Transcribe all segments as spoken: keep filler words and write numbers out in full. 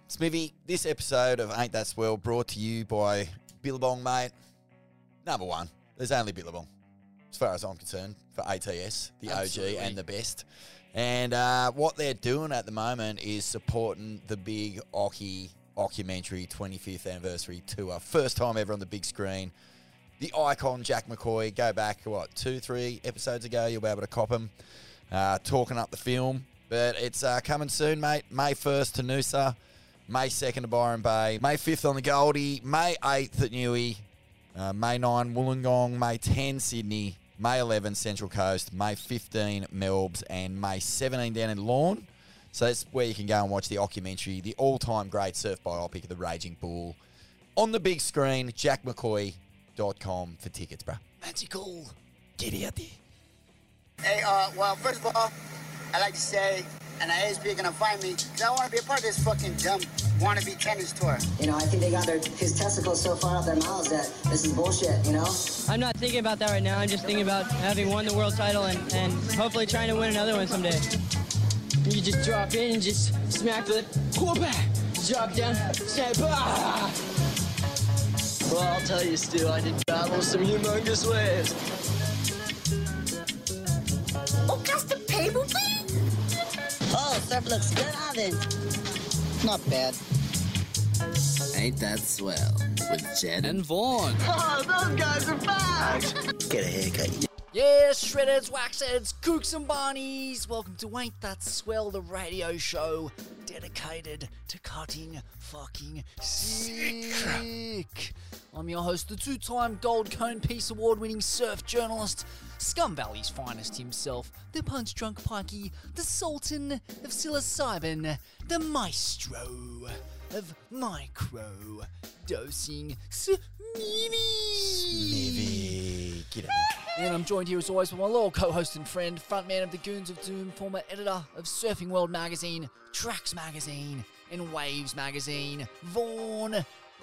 Smithy, this episode of Ain't That Swell brought to you by Billabong, mate. Number one, there's only Billabong, as far as I'm concerned, for A T S, the Absolutely. O G and the best. And uh, what they're doing at the moment is supporting the big Oki Occumentary twenty-fifth Anniversary Tour. First time ever on the big screen. The icon, Jack McCoy, go back, what, two, three episodes ago, you'll be able to cop him, uh, talking up the film. But it's uh, coming soon, mate. May first to Noosa. May second to Byron Bay, May fifth on the Goldie, May eighth at Newey, uh, May ninth Wollongong, May tenth Sydney, May eleventh Central Coast, May fifteenth Melbs, and May seventeenth down in Lorne. So that's where you can go and watch the documentary, the all-time great surf biopic of the Raging Bull. On the big screen, jack mccoy dot com for tickets, bro. Magical. Get out there. Hey, uh, well, first of all, I'd like to say, and I ask if you're gonna find me, because I want to be a part of this fucking dumb wannabe tennis tour. You know, I think they got their his testicles so far up their mouths that this is bullshit, you know? I'm not thinking about that right now. I'm just thinking about having won the world title and, and hopefully trying to win another one someday. You just drop in and just smack the quarterback, drop down, say, bah! Well, I'll tell you, Stu, I did battle some humongous waves. Oh, cast the table, please? Oh, surf looks good, Alvin. Not bad. Ain't That Swell with Jed and Vaughn. Oh, those guys are back! Get a haircut. Yes, shredders, waxheads, kooks and barneys. Welcome to Ain't That Swell, the radio show dedicated to cutting fucking sick. I'm your host, the two-time Gold Cone Peace Award-winning surf journalist, Scum Valley's finest himself, the punch-drunk pikey, the sultan of psilocybin, the maestro of micro dosing Smithy. Smithy. Get it. And I'm joined here as always by my loyal co-host and friend, frontman of the Goons of Doom, former editor of Surfing World Magazine, Tracks Magazine, and Waves Magazine, Vaughn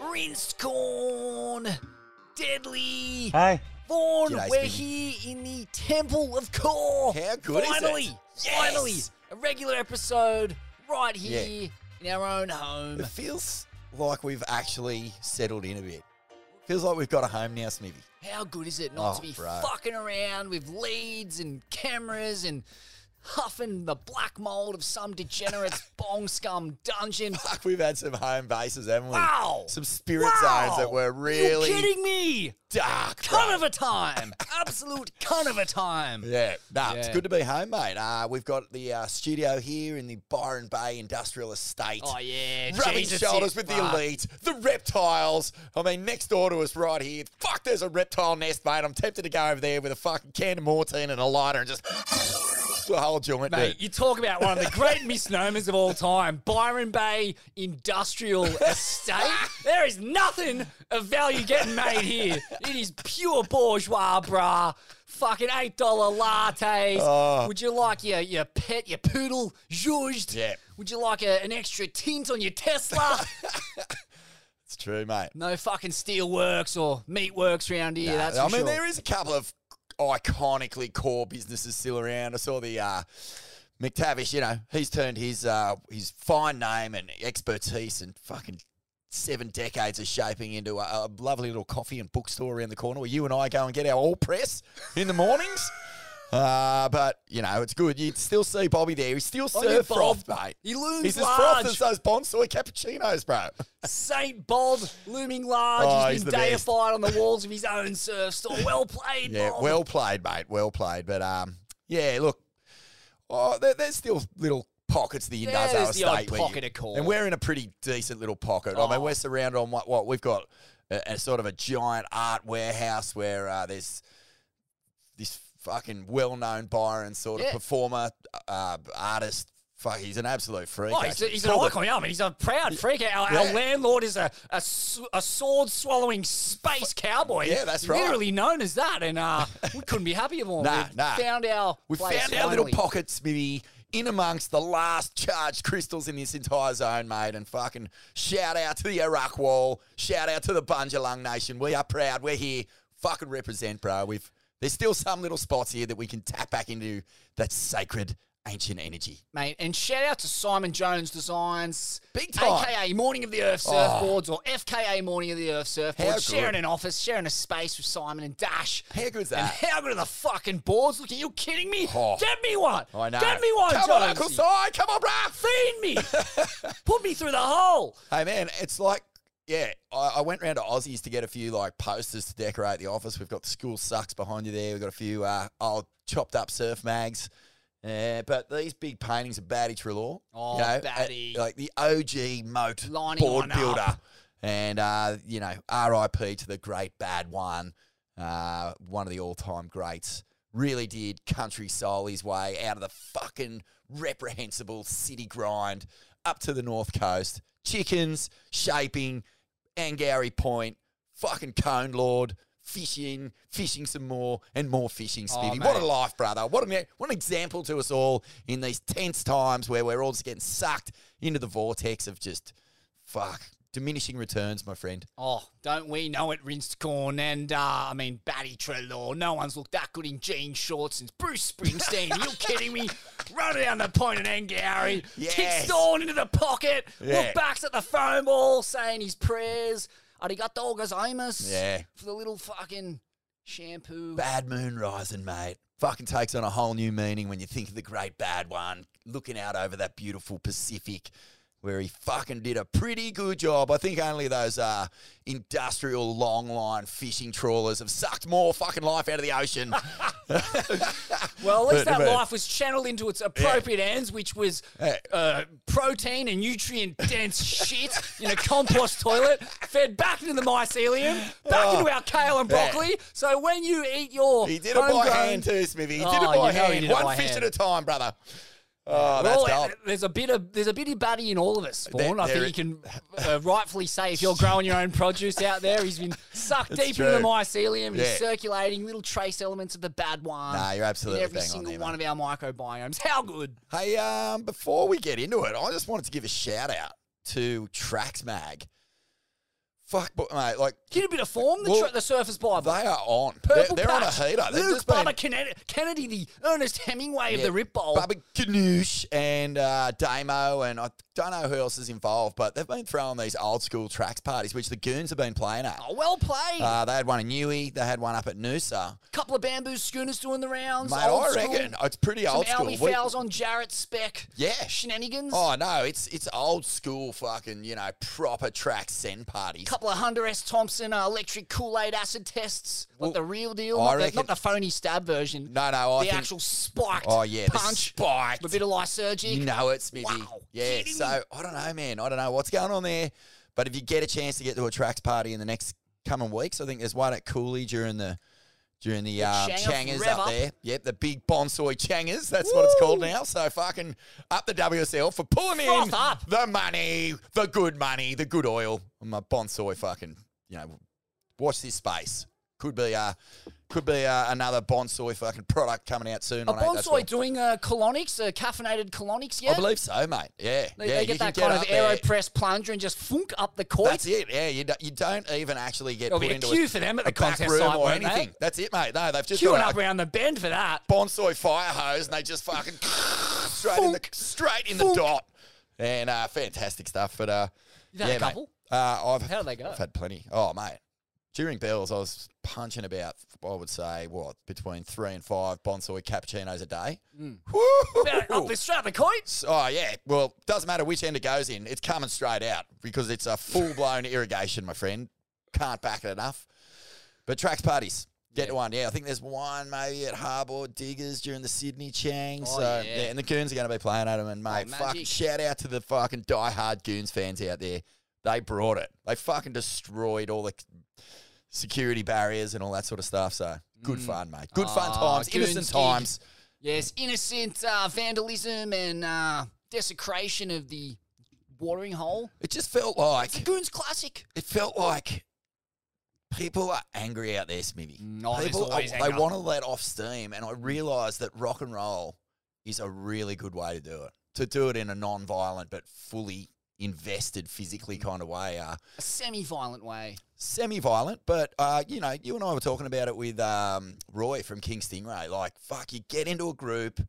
Rinsecorn. Deadly. Hey. Vaughn, G'day, we're Smithy. here in the Temple of Core. How good is it? Finally, Yes. finally, a regular episode right here Yeah. in our own home. It feels like we've actually settled in a bit. Feels like we've got a home now, Smithy. How good is it not Oh, to be bro. fucking around with leads and cameras and huffing the black mold of some degenerate's bong scum dungeon? Fuck, we've had some home bases, haven't we? Wow. Some spirit Wow. zones that were really You're kidding me? dark, Cunt bro. of a time. Absolute cunt of a time. Yeah, nah, it's Yeah. good to be home, mate. Uh, we've got the uh, studio here in the Byron Bay Industrial Estate. Oh, yeah. Rubbing Jesus, shoulders it- with the fuck. elite, the reptiles. I mean, next door to us right here. Fuck, there's a reptile nest, mate. I'm tempted to go over there with a fucking can of Mortine and a lighter and just the whole joint. Mate, dude. you talk about one of the great misnomers of all time. Byron Bay Industrial Estate. There is nothing of value getting made here. It is pure bourgeois, brah. Fucking eight dollar lattes. Oh. Would you like your, your pet, your poodle, zhuzhed? Yeah. Would you like a, an extra tint on your Tesla? It's true, mate. No fucking steelworks or meatworks around here, that's for I mean, sure. there is a couple of iconically core businesses still around. I saw the uh, McTavish, you know, he's turned his uh, his fine name and expertise and fucking seven decades of shaping into a, a lovely little coffee and bookstore around the corner where you and I go and get our all press in the mornings. Uh, but, you know, it's good. You still see Bobby there. He's still Oh, yeah, surf Bob. froth, mate. He looms He's as large. froth as those Bonsoy cappuccinos, bro. Saint Bob, looming large. Oh, he's he's been the best. deified on the walls of his own surf store. Well played, Yeah, Bob. well played, mate. Well played. But, um, yeah, look, oh, there, there's still little pockets of the Yeah, Induzzo there's the odd estate. where you- pocket of core. And we're in a pretty decent little pocket. I Oh. mean, we're surrounded on what, what we've got a, a sort of a giant art warehouse where uh, there's this fucking well-known Byron sort of Yeah. performer, uh, artist. Fuck, he's an absolute freak. Oh, he's, actually. he's an Called icon. Yeah, I mean, he's a proud freak. Our, Yeah. our landlord is a, a, s- a sword-swallowing space cowboy. Yeah, that's right. Literally known as that, and uh, we couldn't be happier for him. Nah, We've nah. found our We place found our little finally. pockets, maybe in amongst the last charged crystals in this entire zone, mate. And fucking shout out to the Iraq Wall. Shout out to the Bunjalung Nation. We are proud. We're here. Fucking represent, bro. We've there's still some little spots here that we can tap back into that sacred ancient energy. Mate, and shout out to Simon Jones Designs. Big time. A K A Morning of the Earth Oh. Surfboards or F K A Morning of the Earth How Surfboards. good. Sharing an office, sharing a space with Simon and Dash. How good's And that? how good are the fucking boards? Look, are you kidding me? Oh. Get me one. I know. Get me one, Come on, Uncle Jonesy. Si. Come on, bruh. Feed me. Put me through the hole. Hey, man, it's like, yeah, I, I went round to Aussies to get a few, like, posters to decorate the office. We've got the School Sucks behind you there. We've got a few uh, old chopped up surf mags. Uh, but these big paintings of Batty Trelaw. Oh, you know, Batty. uh, like the O G moat Lining board one up. builder. And, uh, you know, R I P to the great bad one. Uh, one of the all-time greats. Really did country soul his way out of the fucking reprehensible city grind up to the North Coast. Chickens, shaping, Angourie Point, fucking Cone Lord, fishing, fishing some more, and more fishing, Oh, Spivvy. what a mate. life, brother. What an, what an example to us all in these tense times where we're all just getting sucked into the vortex of just, fuck, diminishing returns, my friend. Oh, don't we know it, rinsed corn? And, uh, I mean, Batty Trelaw. No one's looked that good in jean shorts since Bruce Springsteen. Are you kidding me? Running down the point at Angourie. Yes. Kick Dawn into the pocket. Yeah. Look backs at the phone ball, saying his prayers. Arigato gozaimasu. Yeah. For the little fucking shampoo. Bad moon rising, mate. Fucking takes on a whole new meaning when you think of the great bad one, looking out over that beautiful Pacific, where he fucking did a pretty good job. I think only those uh, industrial long line fishing trawlers have sucked more fucking life out of the ocean. Well, at least But- that but- life was channeled into its appropriate ends, which was Yeah. uh, protein and nutrient-dense shit in a compost toilet, fed back into the mycelium, back Oh. into our kale and Yeah. broccoli. So when you eat your He did it by homegrown- hand too, Smithy. He Oh, did it by you know he hand. did it One by fish hand. at a time, brother. Oh, that's Well, gold. there's a bit of there's a bitty batty in all of us, Vaughan. There- I think there- you can uh, rightfully say if you're growing your own produce out there, he's been sucked That's deep into the true. mycelium. Yeah. He's circulating little trace elements of the bad one. Nah, you're absolutely in every bang on single there, one mate. of our microbiomes. How good? Hey, um, before we get into it, I just wanted to give a shout out to Trax Mag. Fuck, but, mate, like, Get a bit of form. The, Well, tra- the Surface Bible. they are on. Purple they're they're on a patch. heater. They've Luke just been- Bubba Kennedy, Kennedy, the Ernest Hemingway of the Rip Bowl. Bubba Ganoush and uh, Damo, and I don't know who else is involved, but they've been throwing these old school tracks parties, which the Goons have been playing at. Oh, well played. Uh, they had one in Newey. They had one up at Noosa. Couple of bamboo schooners doing the rounds. Mate, old I school. reckon it's pretty Some old school. Albie We- fouls on Jarrett Speck. Yeah. Shenanigans. Oh, no, it's it's old school fucking, you know, proper track send parties. Couple of Hunter S. Thompson uh, electric Kool-Aid acid tests. Like Well, the real deal. I Not the, reckon- not the phony stab version. No, no, I The think- actual spiked Oh, yeah, the punch. spiked. A bit of lysergic. You know it, Smithy. Wow. Yeah, Kidding so me? I don't know, man. I don't know what's going on there. But if you get a chance to get to a tracks party in the next coming weeks, I think there's one at Cooley during the during the, The um, Changa Changers Rev up Up. there. Yep, the big bonsai Changers. That's what it's called now. So fucking up the W S L for pulling in Froth up. the money, the good money, the good oil. I'm a bonsai fucking, you know, watch this space. Could be uh could be uh, another bonsai fucking product coming out soon. A on Ain't That bonsai Swell. doing uh, colonics, uh, caffeinated colonics yet? I believe so, mate. Yeah, They, yeah. they you get can that kind of up there. AeroPress plunger and just funk up the coit. That's it. Yeah, you, do, you don't even actually get There'll put be a into queue a, for them at a the back contest room site, or won't they? anything. That's it, mate. No, they've just Queuing got up a around the bend for that. bonsai fire hose, and they just fucking straight in the straight in the Funk. dot, and uh, fantastic stuff. But uh, You've had yeah, a couple? mate. Uh, I've How do they go? I've had plenty. Oh, mate. During Bells, I was punching about, I would say, what, between three and five bonsai cappuccinos a day. Mm. Woo! About up the straight up the coit. Oh, yeah. Well, doesn't matter which end it goes in. It's coming straight out because it's a full-blown irrigation, my friend. Can't back it enough. But tracks parties. Get to one. Yeah, I think there's one maybe at Harbour Diggers during the Sydney Chang. Oh, so, yeah. yeah. And the Goons are going to be playing at them. And, mate, Oh, fucking magic. shout out to the fucking diehard Goons fans out there. They brought it. They fucking destroyed all the security barriers and all that sort of stuff. So, good fun, mate. Good fun Ah, times. Goons Innocent gig. times. Yes, innocent uh, vandalism and uh, desecration of the watering hole. It just felt like... It's a Goons classic. It felt like people are angry out there, Smithy. Mm, oh, there's people, always they anger. want to let off steam, and I realised that rock and roll is a really good way to do it. To do it in a non-violent but fully invested physically kind of way. Uh, A semi-violent way. semi-violent, but, uh, you know, you and I were talking about it with um, Roy from King Stingray. Like, fuck, you get into a group,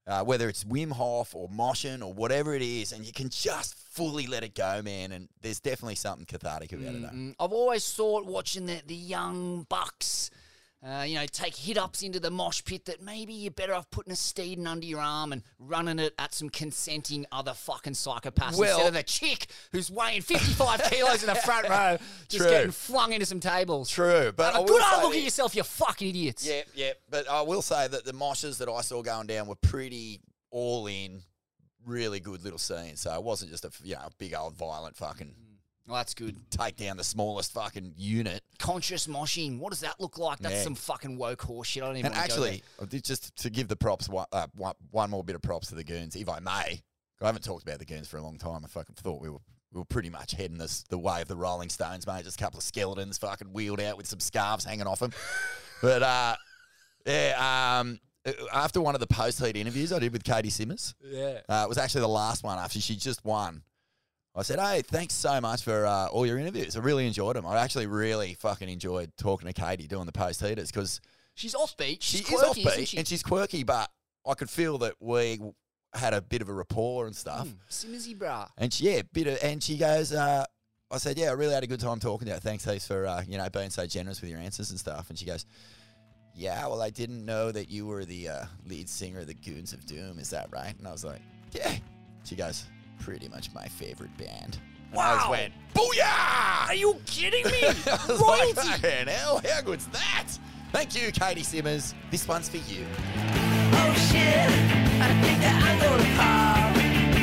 uh, whether it's Wim Hof or motion or whatever it is, and you can just fully let it go, man. And there's definitely something cathartic about Mm-hmm. it. I've always thought watching the, the young bucks, uh, you know, take hit-ups into the mosh pit that maybe you're better off putting a steeding under your arm and running it at some consenting other fucking psychopaths Well- instead of the chick who's weighing fifty-five kilos in the front row just True. getting flung into some tables. True, but Have I a will good say hard look that- at yourself, you fucking idiots. Yeah, yeah. But I will say that the moshes that I saw going down were pretty all in, really good little scenes. So it wasn't just a you know big old violent fucking Well, that's good. take down the smallest fucking unit. Conscious moshing. What does that look like? That's Yeah. some fucking woke horse shit. I don't even And want to go actually, I did just to give the props one, uh, one, one more bit of props to the goons, if I may. I haven't talked about the goons for a long time. I fucking thought we were we were pretty much heading this the way of the Rolling Stones, mate. Just a couple of skeletons fucking wheeled out with some scarves hanging off them. But uh, yeah, um, after one of the post-heat interviews I did with Katie Simmers, Yeah. uh, it was actually the last one after she just won. I said, hey, thanks so much for uh, all your interviews. I really enjoyed them. I actually really fucking enjoyed talking to Katie doing the post-heaters because She's offbeat. she She's is quirky, isn't offbeat she? and she's quirky, but I could feel that we had a bit of a rapport and stuff. Mm, Simmersy bra. And she, yeah, bit of, and she goes, uh, I said, yeah, I really had a good time talking to you. Thanks, heaps for, uh, you know, being so generous with your answers and stuff. And she goes, yeah, well, I didn't know that you were the uh, lead singer of the Goons of Doom. Is that right? And I was like, yeah. She goes, pretty much my favorite band. And I just Wow. went, booyah! Are you kidding me? I was Royalty. like, man, hell, how good's that? Thank you, Katie Simmers. This one's for you. Oh shit, I think that I'm gonna pop.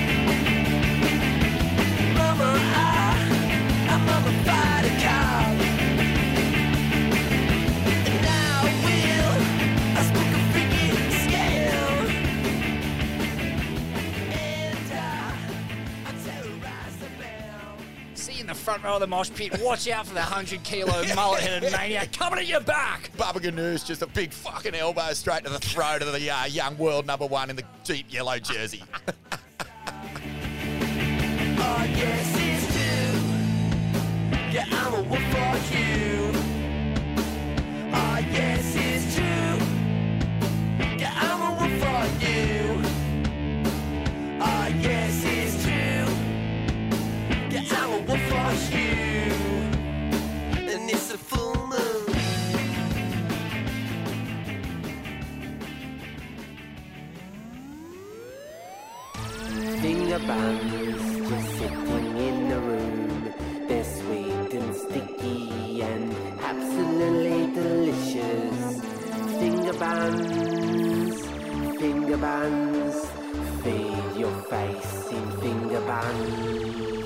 Mama, I, I'm on a fighter cop. And I will, I spoke a freaking scale. And uh, I terrorize the bell. See you in the front row of the mosh pit. Watch out for the hundred kilo mullet-headed maniac coming at your back. Baba Ganoush, just a big fucking elbow straight to the throat of the uh, young world number one in the deep yellow jersey. Oh, yes, it's true. Yeah, I'm a wolf for you. Oh, yes, it's true. Yeah, I'm a wolf for you. Oh, yes, it's true. Yeah, I'm a wolf for you. And it's a full moon. Finger bands just sitting in the room. They're sweet and sticky and absolutely delicious. Finger bands, finger bands, feed your face in finger bands.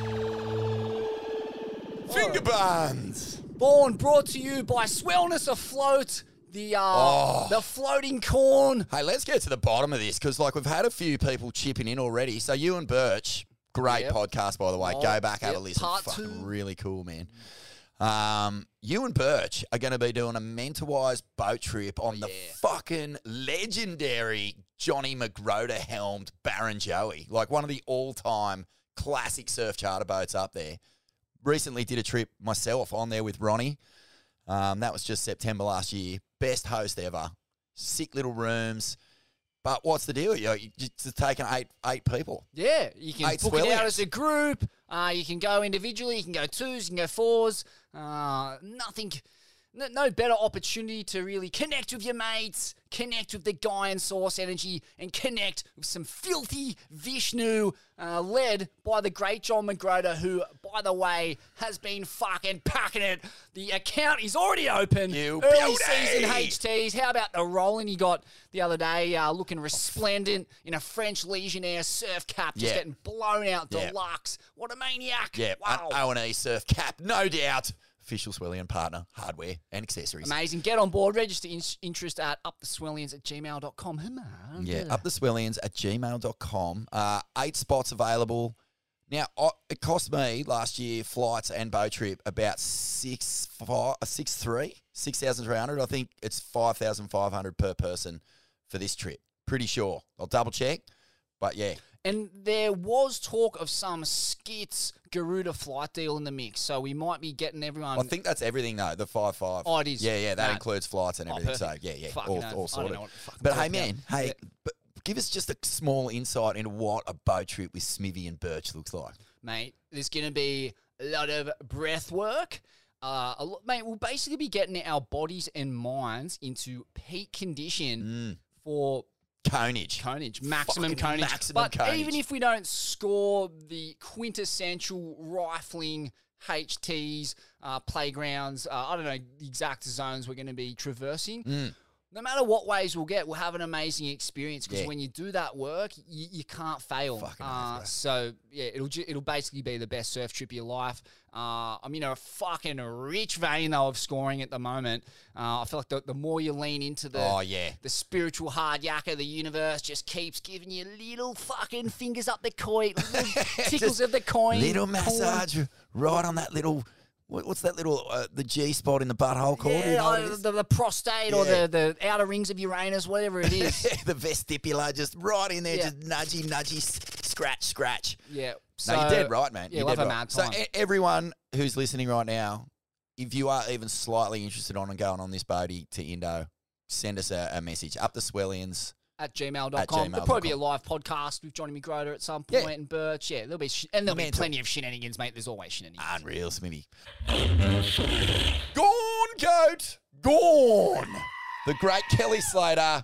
Finger buns. Born brought to you by Swellness Afloat, the uh, Oh. the floating corn. Hey, let's get to the bottom of this because, like, we've had a few people chipping in already. So you and Birch, great Yep. podcast, by the way. Oh, Go back, have yep, a listen. part Fucking two. really cool, man. Um, you and Birch are going to be doing a Mentawise boat trip on the Oh, yeah. fucking legendary Johnny McGrota helmed Baron Joey, like one of the all-time classic surf charter boats up there. Recently did a trip myself on there with Ronnie. Um, that was just September last year. Best host ever. Sick little rooms. But what's the deal? You're just taking eight eight people. Yeah, you can Eight book it out swellies. as a group. Uh, you can go individually. You can go twos. You can go fours. Uh, nothing. No, no better opportunity to really connect with your mates, connect with the Guy and Sauce energy, and connect with some filthy Vishnu, uh, led by the great John McGrota, who, by the way, has been fucking packing it. The account is already open. You Early beauty! season H Ts. How about the rolling he got the other day, uh, looking resplendent in a French Legionnaire surf cap, just Yeah. getting blown out Yeah. deluxe. What a maniac. Yeah, Wow. an O and E surf cap, no doubt. Official Swellian partner, hardware and accessories. Amazing. Get on board. Register in- interest at uptheswellians at gmail dot com. Yeah, uptheswellians at gmail dot com. Uh, eight spots available. Now, I, it cost me last year, flights and boat trip, about six, five, six, three, six thousand three hundred. I think it's five thousand five hundred per person for this trip. Pretty sure. I'll double check. But yeah, And there was talk of some skits Garuda flight deal in the mix, so we might be getting everyone. I think that's everything though. The five five. Oh, it is. Yeah, yeah, that Nah. includes flights and Oh, everything. So perfect. yeah, yeah, Fucking all, hell. I all don't sorted. know what to fucking But talk hey, about. man, hey, Yeah. but give us just a small insight into what a boat trip with Smithy and Birch looks like. Mate, there's going to be a lot of breath work. Uh, a lot, mate, we'll basically be getting our bodies and minds into peak condition Mm. for Conage. Conage, maximum Fucking conage. maximum but conage. even if we don't score the quintessential rifling H Ts, uh, playgrounds, uh, I don't know the exact zones we're going to be traversing, Mm. no matter what ways we'll get, we'll have an amazing experience because Yeah. when you do that work, you, you can't fail. Fucking Uh, oath, bro. so, yeah, it'll ju- it'll basically be the best surf trip of your life. Uh, I'm in a fucking rich vein, though, of scoring at the moment. Uh, I feel like the, the more you lean into the Oh, yeah. the spiritual hard yakka, the universe just keeps giving you little fucking fingers up the coin, little tickles of the coin. Little corn. massage right on that little, what, what's that little, uh, the G spot in the butthole called? You Yeah, know what it uh, is? the, the prostate or Yeah. the, the outer rings of Uranus, whatever it is. the vestibular, just right in there, Yeah. just nudgy, nudgy, s- scratch, scratch. Yeah. No, you're dead right, man. Yeah, You're we'll dead have a right. mad So time. e- everyone who's listening right now, if you are even slightly interested on and going on this boatie to Indo, send us a, a message. Up the Swellians. At gmail dot At com. gmail There'll probably be a dot live podcast with Johnny McGroder at some Yeah. point and Birch. Yeah, there'll be sh- and there'll Mental. be plenty of shenanigans, mate. There's always shenanigans. Unreal, Smithy. Gone, goat. Gone. The great Kelly Slater.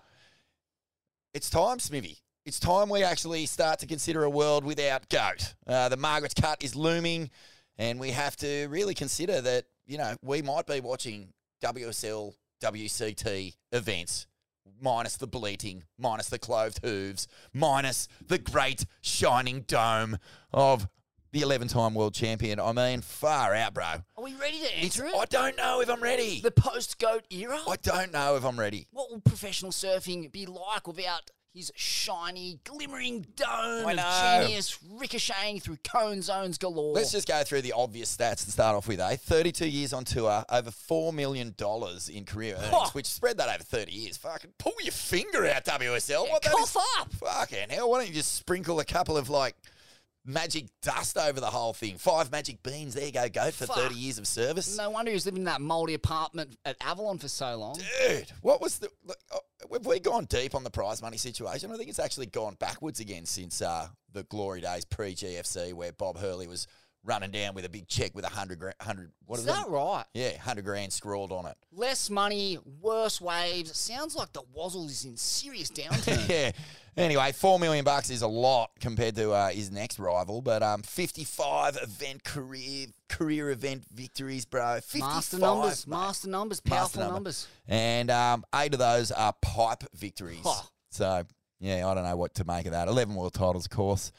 It's time, Smithy. It's time we actually start to consider a world without goat. Uh, the Margaret's Cut is looming, and we have to really consider that, you know, we might be watching W S L, W C T events minus the bleating, minus the clothed hooves, minus the great shining dome of the eleven-time world champion. I mean, far out, bro. Are we ready to It's- enter it? I don't know if I'm ready. The post-goat era? I don't know if I'm ready. What will professional surfing be like without his shiny, glimmering dome I of know. genius ricocheting through cone zones galore? Let's just go through the obvious stats to start off with, eh? thirty-two years on tour, over four million dollars in career earnings, Huh. which spread that over thirty years. Fucking pull your finger out, W S L. Yeah, What that cough is- up. Fucking hell, why don't you just sprinkle a couple of, like, magic dust over the whole thing? Five magic beans, there you go, go for Fuck. thirty years of service. No wonder he was living in that mouldy apartment at Avalon for so long. Dude, what was the... Look, oh, have we gone deep on the prize money situation? I think it's actually gone backwards again since uh, the glory days pre-G F C where Bob Hurley was running down with a big check with a hundred grand... Hundred, what Is is that it? right? Yeah, hundred grand scrawled on it. Less money, worse waves. Sounds like the Wazzle is in serious downturn. Yeah. Anyway, four million bucks is a lot compared to uh, his next rival, but um, fifty-five event career career event victories, bro. fifty-five, Master numbers, mate. master numbers, Master powerful number. numbers. And um, eight of those are pipe victories. Huh. So yeah, I don't know what to make of that. Eleven world titles, of course.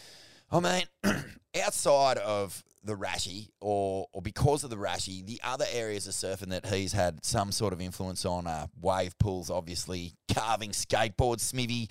I mean, outside of the Rashi, or or because of the Rashi, the other areas of surfing that he's had some sort of influence on are wave pools, obviously, carving, skateboard, Smithy,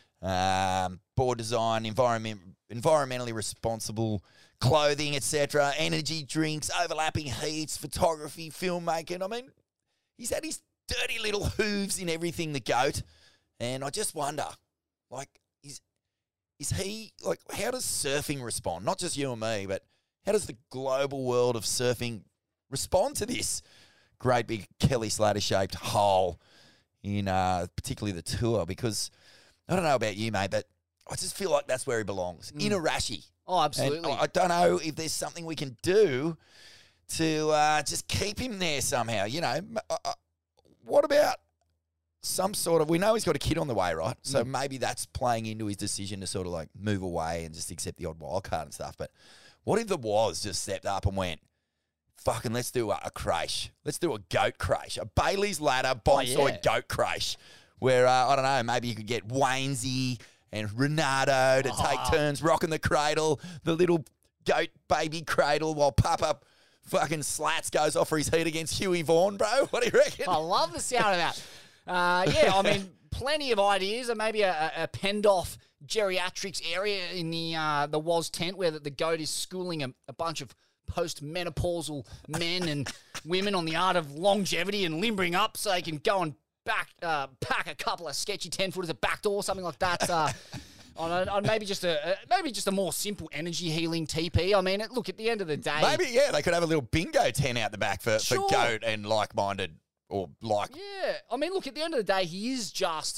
um, board design, environment, environmentally responsible clothing, et cetera, energy drinks, overlapping heats, photography, filmmaking. I mean, he's had his dirty little hooves in everything, the goat. And I just wonder, like, is is he, like, how does surfing respond? Not just you and me, but how does the global world of surfing respond to this great big Kelly Slater-shaped hole in uh, particularly the tour? Because I don't know about you, mate, but I just feel like that's where he belongs, in a Rashi. Oh, absolutely. And I I don't know if there's something we can do to uh, just keep him there somehow. You know, m- uh, uh, what about some sort of, we know he's got a kid on the way, right? So maybe that's playing into his decision to sort of like move away and just accept the odd wild card and stuff. But what if the Was just stepped up and went, fucking let's do a, a crash. Let's do a goat crash. A Bailey's Ladder bonsai yeah. goat crash where, uh, I don't know, maybe you could get Waynesy and Renato to take turns rocking the cradle, the little goat baby cradle while Papa fucking slats goes off for his heat against Huey Vaughan, bro. What do you reckon? I love the sound of that. Uh, yeah, I mean, plenty of ideas, and maybe a, a penned off geriatrics area in the uh, the Was tent where the, the goat is schooling a, a bunch of post-menopausal men and women on the art of longevity and limbering up so they can go and back uh, pack a couple of sketchy ten-footers at backdoor, something like that. Uh, on, a, on maybe just a, a maybe just a more simple energy healing T P. I mean, it, look, at the end of the day, Maybe, yeah, they could have a little bingo tent out the back for, Sure. for goat and like-minded or like... yeah. I mean, look, at the end of the day, he is just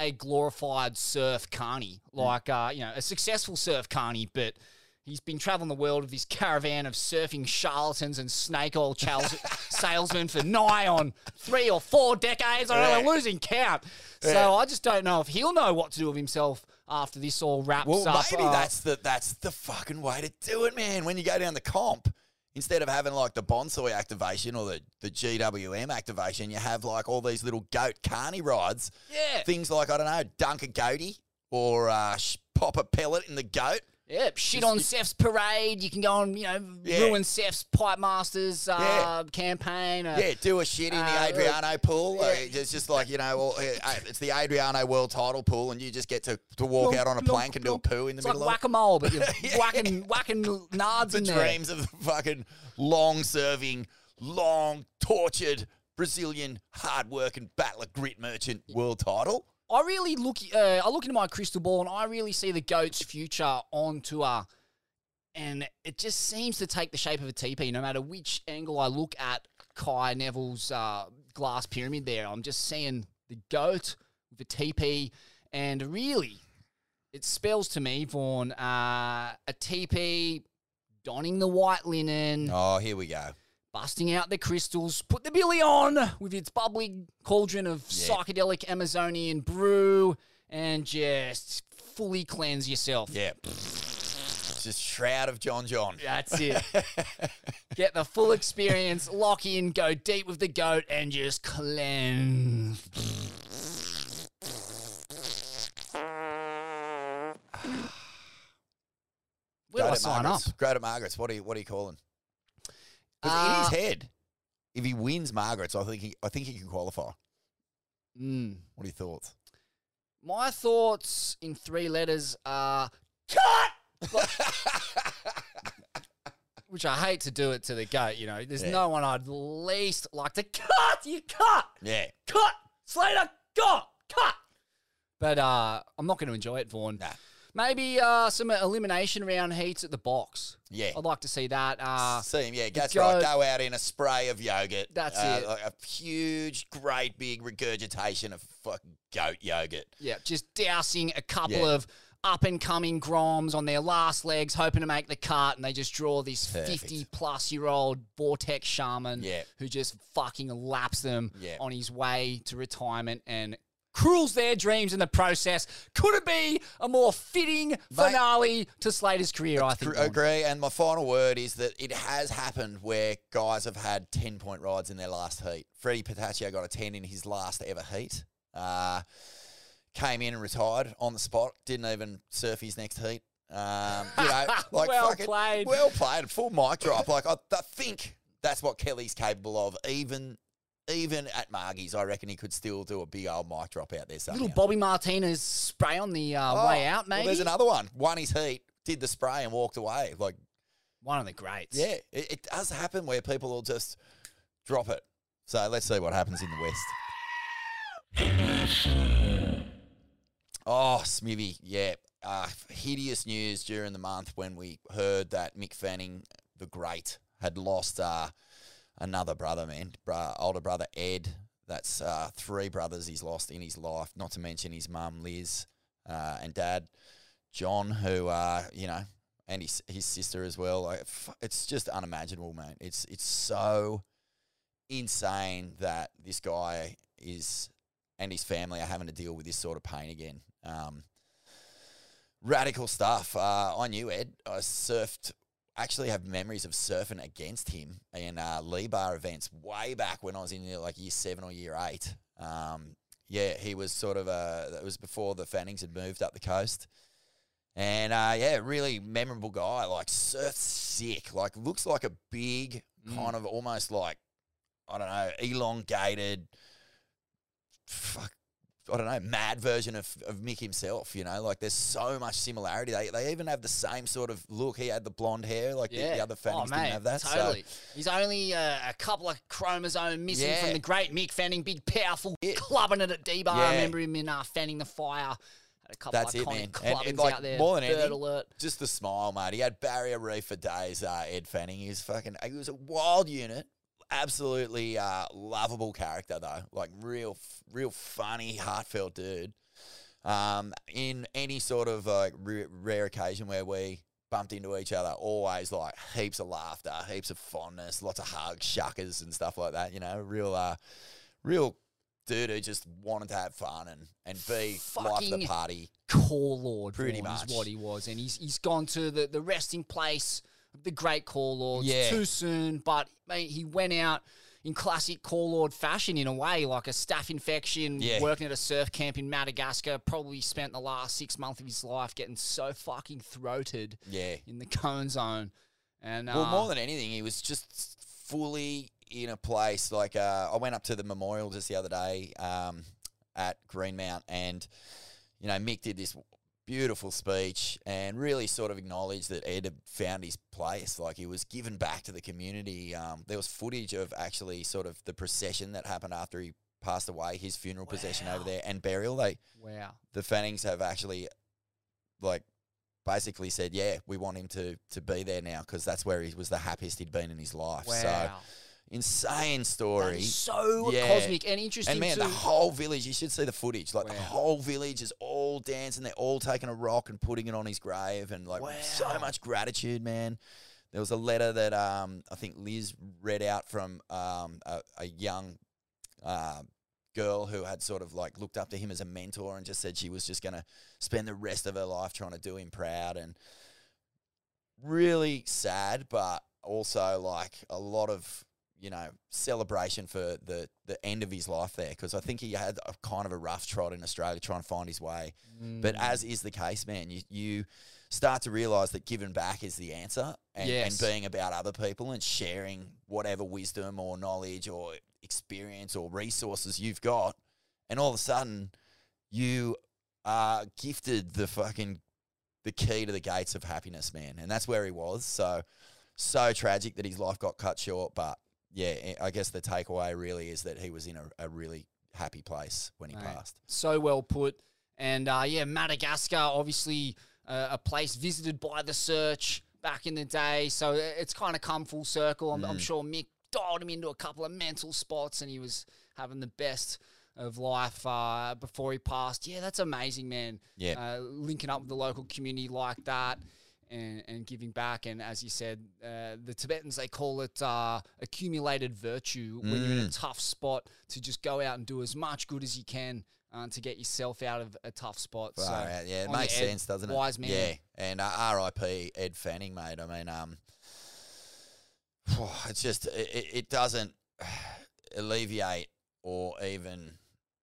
a glorified surf carny, like, uh, you know, a successful surf carny, but he's been traveling the world with this caravan of surfing charlatans and snake oil chals- salesmen for nigh on three or four decades. I don't know, Yeah. losing count. Yeah. So I just don't know if he'll know what to do with himself after this all wraps Well, up. maybe Uh, that's the that's the fucking way to do it, man. When you go down the comp, instead of having like the Bonsoy activation or the, the G W M activation, you have like all these little goat carny rides. Yeah. Things like, I don't know, dunk a goatie or uh, sh- pop a pellet in the goat. Yeah, shit Just- on Seth's parade. You can go on, you know, Yeah. ruin Seth's Pipe Masters uh, Yeah. campaign. Uh, Yeah, do a shit in the uh, Adriano pool. yeah. Uh, It's just like, you know, well, uh, it's the Adriano World Title pool, and you just get to, to walk out on a plank and do a poo in the It's like middle of it. whack-a-mole, but you're whacking, whacking nards The in there. dreams of the fucking long-serving, long, tortured, Brazilian, hard-working, battler grit merchant world title. I really look. Uh, I look into my crystal ball, and I really see the goat's future on tour, and it just seems to take the shape of a teepee. No matter which angle I look at, Kai Neville's uh, glass pyramid there, I'm just seeing the goat with a teepee, and really, it spells to me, Vaughn, uh, a teepee, donning the white linen. Oh, here we go. Busting out the crystals, put the billy on with its bubbly cauldron of Yeah. psychedelic Amazonian brew, and just fully cleanse yourself. Yeah. It's just Shroud of John John. That's it. Get the full experience, lock in, go deep with the goat, and just cleanse. Where do I Great at sign up? Margaret's. Great at Margaret's. What are you, what are you calling? Because Uh, in his head, if he wins Margaret's, I think he, I think he can qualify. Mm. What are your thoughts? My thoughts in three letters are cut! Which I hate to do it to the goat, you know. There's Yeah. no one I'd least like to cut. You cut! Yeah. Cut! Slater, cut! Cut! But uh, I'm not going to enjoy it, Vaughn. Nah. Maybe uh, some elimination round heats at the box. Yeah. I'd like to see that. Uh, See him, yeah, that's go- right. Go out in a spray of yogurt. That's uh, it. Like a huge, great, big regurgitation of fucking goat yogurt. yeah, just dousing a couple Yeah. of up-and-coming Groms on their last legs, hoping to make the cut, and they just draw this Perfect. fifty-plus-year-old Vortex shaman Yeah. who just fucking laps them Yeah. on his way to retirement and cruels their dreams in the process. Could it be a more fitting finale to Slater's career, I think? Gr- Vaughn? Agree. And my final word is that it has happened where guys have had ten-point rides in their last heat. Freddie Pataccio got a ten in his last ever heat. Uh, came in and retired on the spot. Didn't even surf his next heat. Um, you know, like Well fucking, played. Well played. Full mic drop. Like I, I think that's what Kelly's capable of. Even even at Margie's, I reckon he could still do a big old mic drop out there somehow. Little Bobby Martinez spray on the uh, Oh, way out, well, maybe? there's another one. Won his heat, did the spray and walked away. Like, One of the greats. yeah, it, it does happen where people will just drop it. So let's see what happens in the West. Oh, Smithy, yeah. Uh, hideous news during the month when we heard that Mick Fanning, the great, had lost uh, another brother, man. Bro- older brother, Ed. That's uh, three brothers he's lost in his life, not to mention his mum, Liz, uh, and dad, John, who, uh, you know, and his his sister as well. Like, f- it's just unimaginable, man. It's it's so insane that this guy is and his family are having to deal with this sort of pain again. Um, radical stuff. Uh, I knew Ed. I surfed. Actually, have memories of surfing against him in uh, Lee Bar events way back when I was in uh, like year seven or year eight. Um, yeah, he was sort of a. That was before the Fannings had moved up the coast. And, uh, yeah, really memorable guy, like surf sick, like looks like a big kind of almost like, I don't know, elongated, fuck, I don't know, mad version of, of Mick himself, you know, like there's so much similarity. They they even have the same sort of look. He had the blonde hair, like the, the other Fannings oh, didn't mate, have that. Totally. So, He's only uh, a couple of chromosome missing Yeah. from the great Mick Fanning, big, powerful, Yeah. clubbing it at D-Bar. I Yeah. remember him in uh, Fanning the Fire. Had a couple that's of it, iconic man. And, clubbings and like out there. more than Bird anything, alert. just the smile, mate. He had barrier reef for days, uh, Ed Fanning. He was fucking, he was a wild unit. Absolutely uh, lovable character, though. Like, real, real funny, heartfelt dude. Um, in any sort of like r- rare occasion where we bumped into each other, always like heaps of laughter, heaps of fondness, lots of hugs, shuckers and stuff like that. You know, real, uh, real dude who just wanted to have fun and, and be life of the party. Core Lord, Pretty Vaughan, much. is what he was, and he's he's gone to the, the resting place of the great Core Lords Yeah. too soon. But mate, he went out in classic Core Lord fashion in a way, like a staph infection, Yeah. working at a surf camp in Madagascar. Probably spent the last six months of his life getting so fucking throated Yeah. in the cone zone. And Well, uh, more than anything, he was just fully in a place. Like, uh, I went up to the memorial just the other day um, at Greenmount, and, you know, Mick did this beautiful speech and really sort of acknowledged that Ed had found his place. Like, he was given back to the community. Um, there was footage of actually sort of the procession that happened after he passed away, his funeral procession over there, and burial. They, wow. the Fannings have actually, like, basically said, yeah, we want him to to be there now because that's where he was the happiest he'd been in his life. Wow. So, insane story. That is so Yeah. cosmic and interesting And man, too. the whole village, you should see the footage. Like, Wow. the whole village is all dancing. They're all taking a rock and putting it on his grave. And, like, so Wow. much gratitude, man. There was a letter that um, I think Liz read out from um, a, a young uh, girl who had sort of, like, looked up to him as a mentor and just said she was just going to spend the rest of her life trying to do him proud. And really sad, but also, like, a lot of, you know, celebration for the, the end of his life there, because I think he had a kind of a rough trot in Australia trying to find his way. Mm. But as is the case, man, you you start to realise that giving back is the answer, and, Yes. and being about other people and sharing whatever wisdom or knowledge or experience or resources you've got, and all of a sudden you are gifted the fucking the key to the gates of happiness, man. And that's where he was. So, so tragic that his life got cut short, but yeah, I guess the takeaway really is that he was in a, a really happy place when he Mate, passed. So well put. And uh, yeah, Madagascar, obviously uh, a place visited by the Search back in the day. So it's kind of come full circle. I'm, I'm Mm. sure Mick dialed him into a couple of mental spots and he was having the best of life uh, before he passed. Yeah, that's amazing, man. Yeah. Uh, linking up with the local community like that. And, and giving back. And as you said, uh, the Tibetans, they call it uh, accumulated virtue when you're in a Mm. tough spot to just go out and do as much good as you can uh, to get yourself out of a tough spot. Far so out. Yeah, it on makes your Ed, sense, doesn't it? Wise man. Yeah, and uh, R I P Ed Fanning, mate. I mean, um, it's just it, it- it doesn't alleviate or even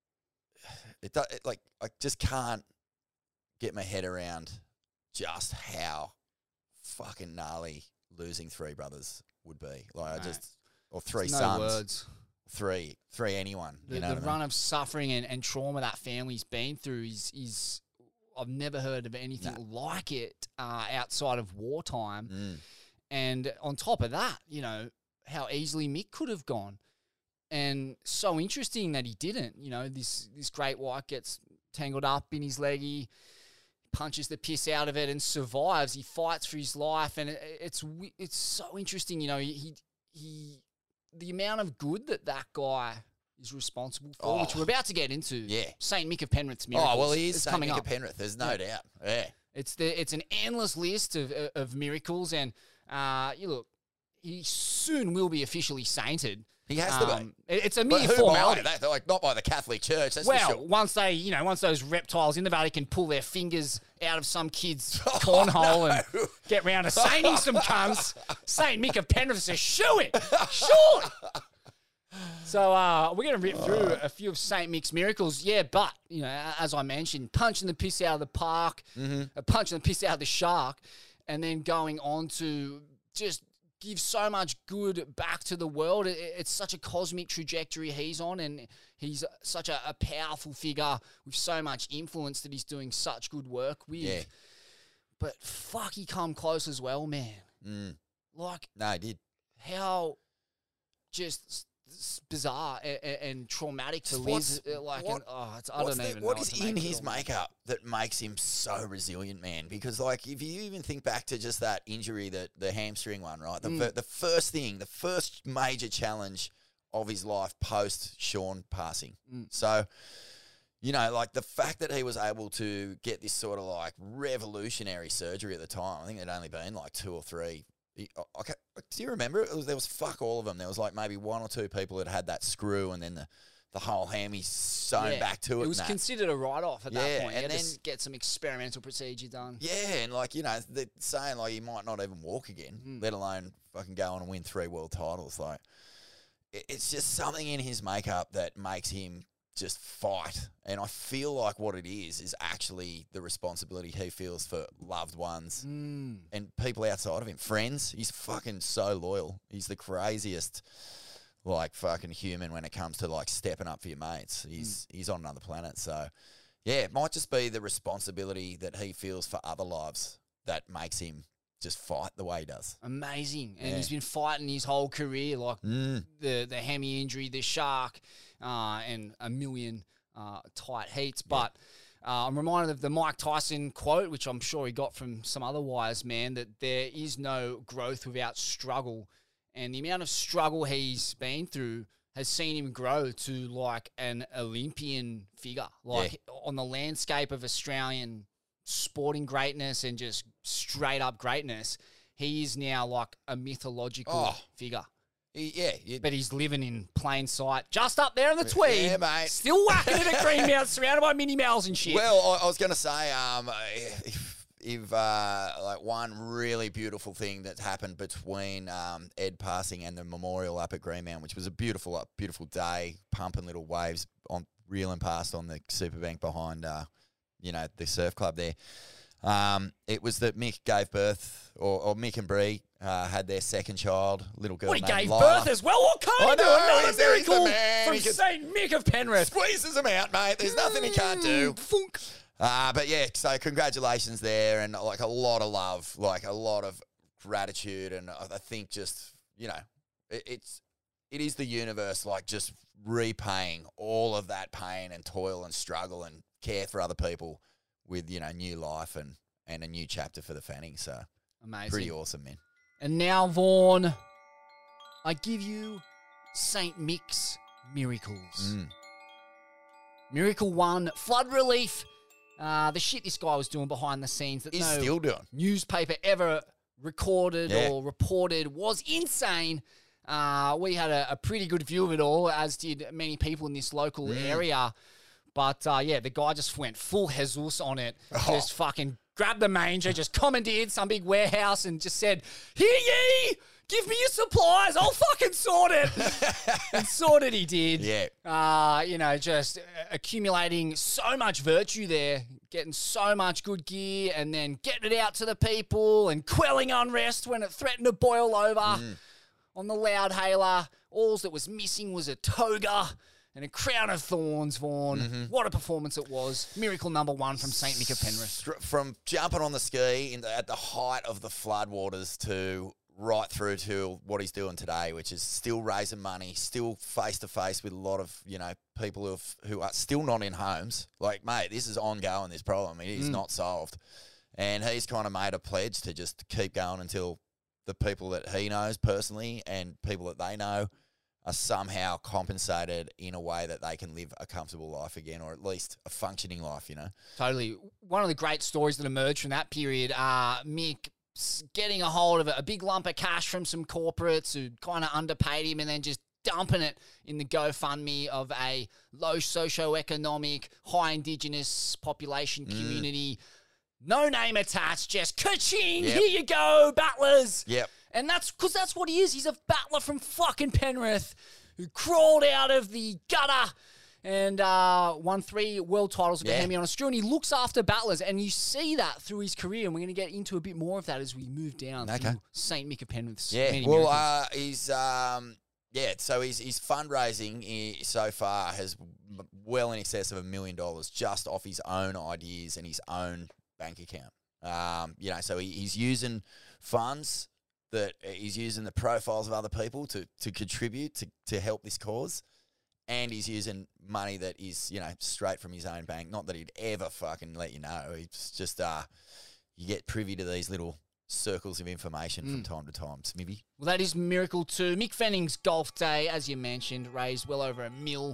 it, do, it like I just can't get my head around just how fucking gnarly losing three brothers would be. Like I Mate, just or three no sons, words. three, three anyone. The, you know the what I run mean? of suffering and, and trauma that family's been through is is I've never heard of anything like it uh, outside of wartime. Mm. And on top of that, you know, how easily Mick could have gone. And so interesting that he didn't. You know, this this great white gets tangled up in his leg, he punches the piss out of it and survives. He fights for his life, and it, it's wi- it's so interesting. You know, he he the amount of good that that guy is responsible for, which Oh. we're about to get into. Yeah. Saint Mick of Penrith's miracles. Oh well, he is is Saint coming Mick up. of Penrith. There's no Yeah. doubt. Yeah. It's the it's an endless list of of, of miracles, and uh, you look, he soon will be officially sainted. He has to be. Um, it- It's a But mere who formality. by? They- like not by the Catholic Church. That's Well, for sure. once they, you know, once those reptiles in the Vatican pull their fingers out of some kid's cornhole and get round to sainting some cunts, Saint Mick of Penrith says, "Shoo it, surely." So uh, we're going to rip through a few of Saint Mick's miracles. Yeah, but, you know, as I mentioned, punching the piss out of the park, uh, punching the piss out of the shark, and then going on to just give so much good back to the world. It, it's such a cosmic trajectory he's on, and he's such a, a powerful figure with so much influence that he's doing such good work with. Yeah. But fuck, he come close as well, man. Mm. Like, No, he did. how just s- s- bizarre and, and traumatic to Just live. what's- uh, Like, what- an, oh, it's, I What's don't the- even what know is what to in make of his it all. makeup that makes him so resilient, man? Because, like, if you even think back to just that injury, that the hamstring one, right? The, Mm. fir- the first thing, the first major challenge of his life post Sean passing. Mm. So, you know, like the fact that he was able to get this sort of like revolutionary surgery at the time. I think there'd only been like two or three. He, okay, do you remember? It was, there was fuck all of them. There was like maybe one or two people that had that screw, and then the, the whole hammy sewn Yeah. back to it. It was and that. considered a write-off at Yeah, that point. and And then then- get some experimental procedure done. Yeah, and like, you know, they're saying like he might not even walk again, Mm. let alone fucking go on and win three world titles. Like, it- it's just something in his makeup that makes him just fight. And I feel like what it is is actually the responsibility he feels for loved ones Mm. and people outside of him, friends. He's fucking so loyal. He's the craziest, like, fucking human when it comes to like stepping up for your mates. He's he's on another planet. So, yeah, it might just be the responsibility that he feels for other lives that makes him just fight the way he does. Amazing. And Yeah. he's been fighting his whole career, like Mm. the, the hammy injury, the shark, uh, and a million uh, tight heats. But uh, I'm reminded of the Mike Tyson quote, which I'm sure he got from some other wise man, that there is no growth without struggle. And the amount of struggle he's been through has seen him grow to like an Olympian figure, like on the landscape of Australian sporting greatness and just straight up greatness. He is now like a mythological Oh. figure. He- yeah, you- But he's living in plain sight, just up there in the Tweed. Yeah, mate. Still whacking it at Greenmount, surrounded by Minnie Mouse and shit. Well, I, I was going to say, um, if, if uh, like one really beautiful thing that's happened between um, Ed passing and the memorial up at Greenmount, which was a beautiful, uh, beautiful day, pumping little waves on reeling past on the Superbank behind, uh, you know, the surf club there. Um, it was that Mick gave birth, or, or Mick and Bree uh, had their second child, little girl. What, he named gave Lila. birth as well? What can't I he do? know, Another he's- he's the miracle man. from He can- Saint Mick of Penrith. Squeezes them out, mate. There's nothing he can't do. Funk. Uh, but yeah, so congratulations there, and like a lot of love, like a lot of gratitude, and I I think just, you know, it, it's it is the universe like just repaying all of that pain and toil and struggle and care for other people with, you know, new life and and a new chapter for the Fanning. So Amazing. pretty awesome, man. And now, Vaughan, I give you Saint Mick's Miracles. Mm. Miracle one, flood relief. Uh, the shit this guy was doing behind the scenes that He's no still doing. newspaper ever recorded Yeah. or reported was insane. Uh, we had a, a pretty good view of it all, as did many people in this local Mm. area. But uh, yeah, the guy just went full Jesus on it. Oh. Just fucking grabbed the manger, just commandeered some big warehouse and just said, "Here ye! Give me your supplies. I'll fucking sort it." And sorted he did. Yeah. Uh, you know, just uh, accumulating so much virtue there, getting so much good gear, and then getting it out to the people and quelling unrest when it threatened to boil over. Mm. On the loudhailer, all that was missing was a toga and a crown of thorns, Vaughan. Mm-hmm. What a performance it was. Miracle number one from Saint Mick of Penrith. Str- From jumping on the ski in the, at the height of the floodwaters to right through to what he's doing today, which is still raising money, still face to face with a lot of, you know, people who have, who are still not in homes. Like, mate, this is ongoing, this problem. It is Mm. not solved. And he's kind of made a pledge to just keep going until the people that he knows personally and people that they know are somehow compensated in a way that they can live a comfortable life again, or at least a functioning life, you know? Totally. One of the great stories that emerged from that period, uh, Mick s- getting a hold of a, a big lump of cash from some corporates who kind of underpaid him and then just dumping it in the GoFundMe of a low socioeconomic, high indigenous population Mm. community. No name attached, just ka-ching, Yep. here you go, battlers. Yep. And that's because that's what he is. He's a battler from fucking Penrith who crawled out of the gutter and uh, won three world titles with Yeah. the Hammy on a Screw. And he looks after battlers, and you see that through his career. And we're going to get into a bit more of that as we move down Okay. through Saint Mick of Penrith's Yeah, many well, miracles. uh, he's um, yeah. So his his fundraising eh, so far has m- well in excess of a million dollars just off his own ideas and his own bank account. Um, you know, so he, he's using funds that he's using the profiles of other people to to contribute to to help this cause, and he's using money that is, you know, straight from his own bank. Not that he'd ever fucking let you know. It's just uh, you get privy to these little circles of information from time to time. Smithy. Well, that is Miracle two. Mick Fanning's Golf Day, as you mentioned, raised well over a mil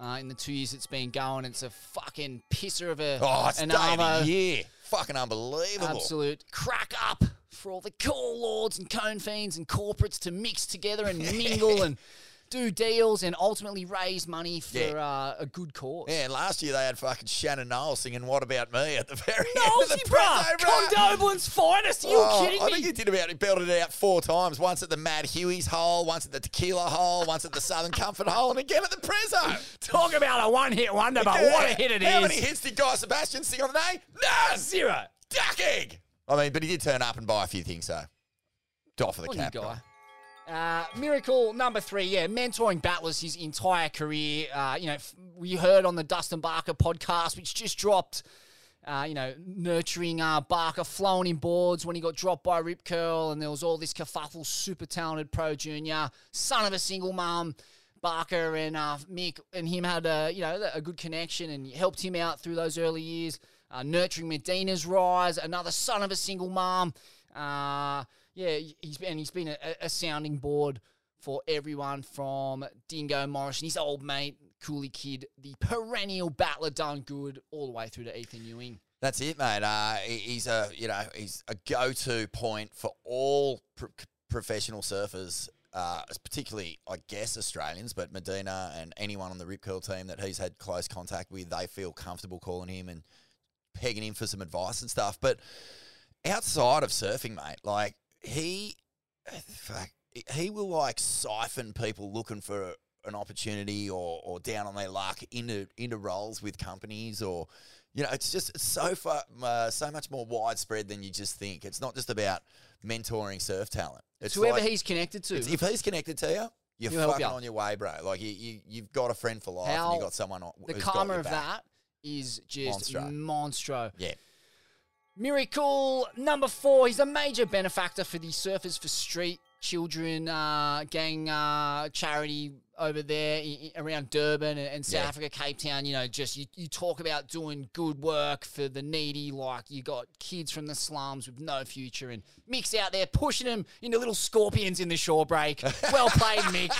uh, in the two years it's been going. It's a fucking pisser of a Oh, it's an day of the arvo. year. Fucking unbelievable. Absolute crack up for all the call lords and cone fiends and corporates to mix together and mingle and do deals and ultimately raise money for Yeah. uh, a good cause. Yeah, and last year they had fucking Shannon Knowles singing "What About Me" at the very end Nosy, of the bruh! prezzo, bruh. Condoblin's finest. Are you Oh, kidding I me? think he did about he belted it out four times. Once at the Mad Huey's hole, once at the Tequila hole, once at the Southern Comfort hole, and again at the prezzo. Talk about a one-hit wonder, but Yeah. what a hit it How is. many hits did Guy Sebastian sing on the day? None. Zero. Ducking. I mean, but he did turn up and buy a few things, so doff for the What cap. a guy. Uh, miracle number three, yeah, mentoring battlers his entire career. Uh, you know, f- we heard on the Dustin Barker podcast, which just dropped, uh, you know, nurturing uh, Barker, flowing in boards when he got dropped by Rip Curl, and there was all this kerfuffle, super talented pro junior, son of a single mum. Barker and uh, Mick and him had a, you know, a good connection and helped him out through those early years, uh, nurturing Medina's rise, another son of a single mum. Uh, yeah, he's been, and he's been a, a sounding board for everyone from Dingo Morrison, his old mate, Cooley Kid, the perennial battler done good, all the way through to Ethan Ewing. That's it, mate. Uh, he- he's a you know he's a go-to point for all pro- professional surfers, uh, particularly I guess Australians, but Medina and anyone on the Rip Curl team that he's had close contact with, they feel comfortable calling him and pegging him for some advice and stuff. But outside of surfing, mate, like he, fuck, he will like siphon people looking for an opportunity or, or down on their luck into into roles with companies, or you know, it's just it's so far uh, so much more widespread than you just think. It's not just about mentoring surf talent. It's Whoever like- he's connected to. it's- if he's connected to you, you're He'll help fucking you. on your way, bro. Like you, you you've got a friend for life, and How you got someone on. the who's got karma your of back. that is just Monstro. monstro. Yeah. Miracle number four. He's a major benefactor for the Surfers for Street Children uh, gang uh, charity over there i- i- around Durban and, and South Yeah. Africa, Cape Town. You know, just you, you talk about doing good work for the needy. Like you got kids from the slums with no future, and Mick's out there pushing them into little scorpions in the shore break. Well played, Mick.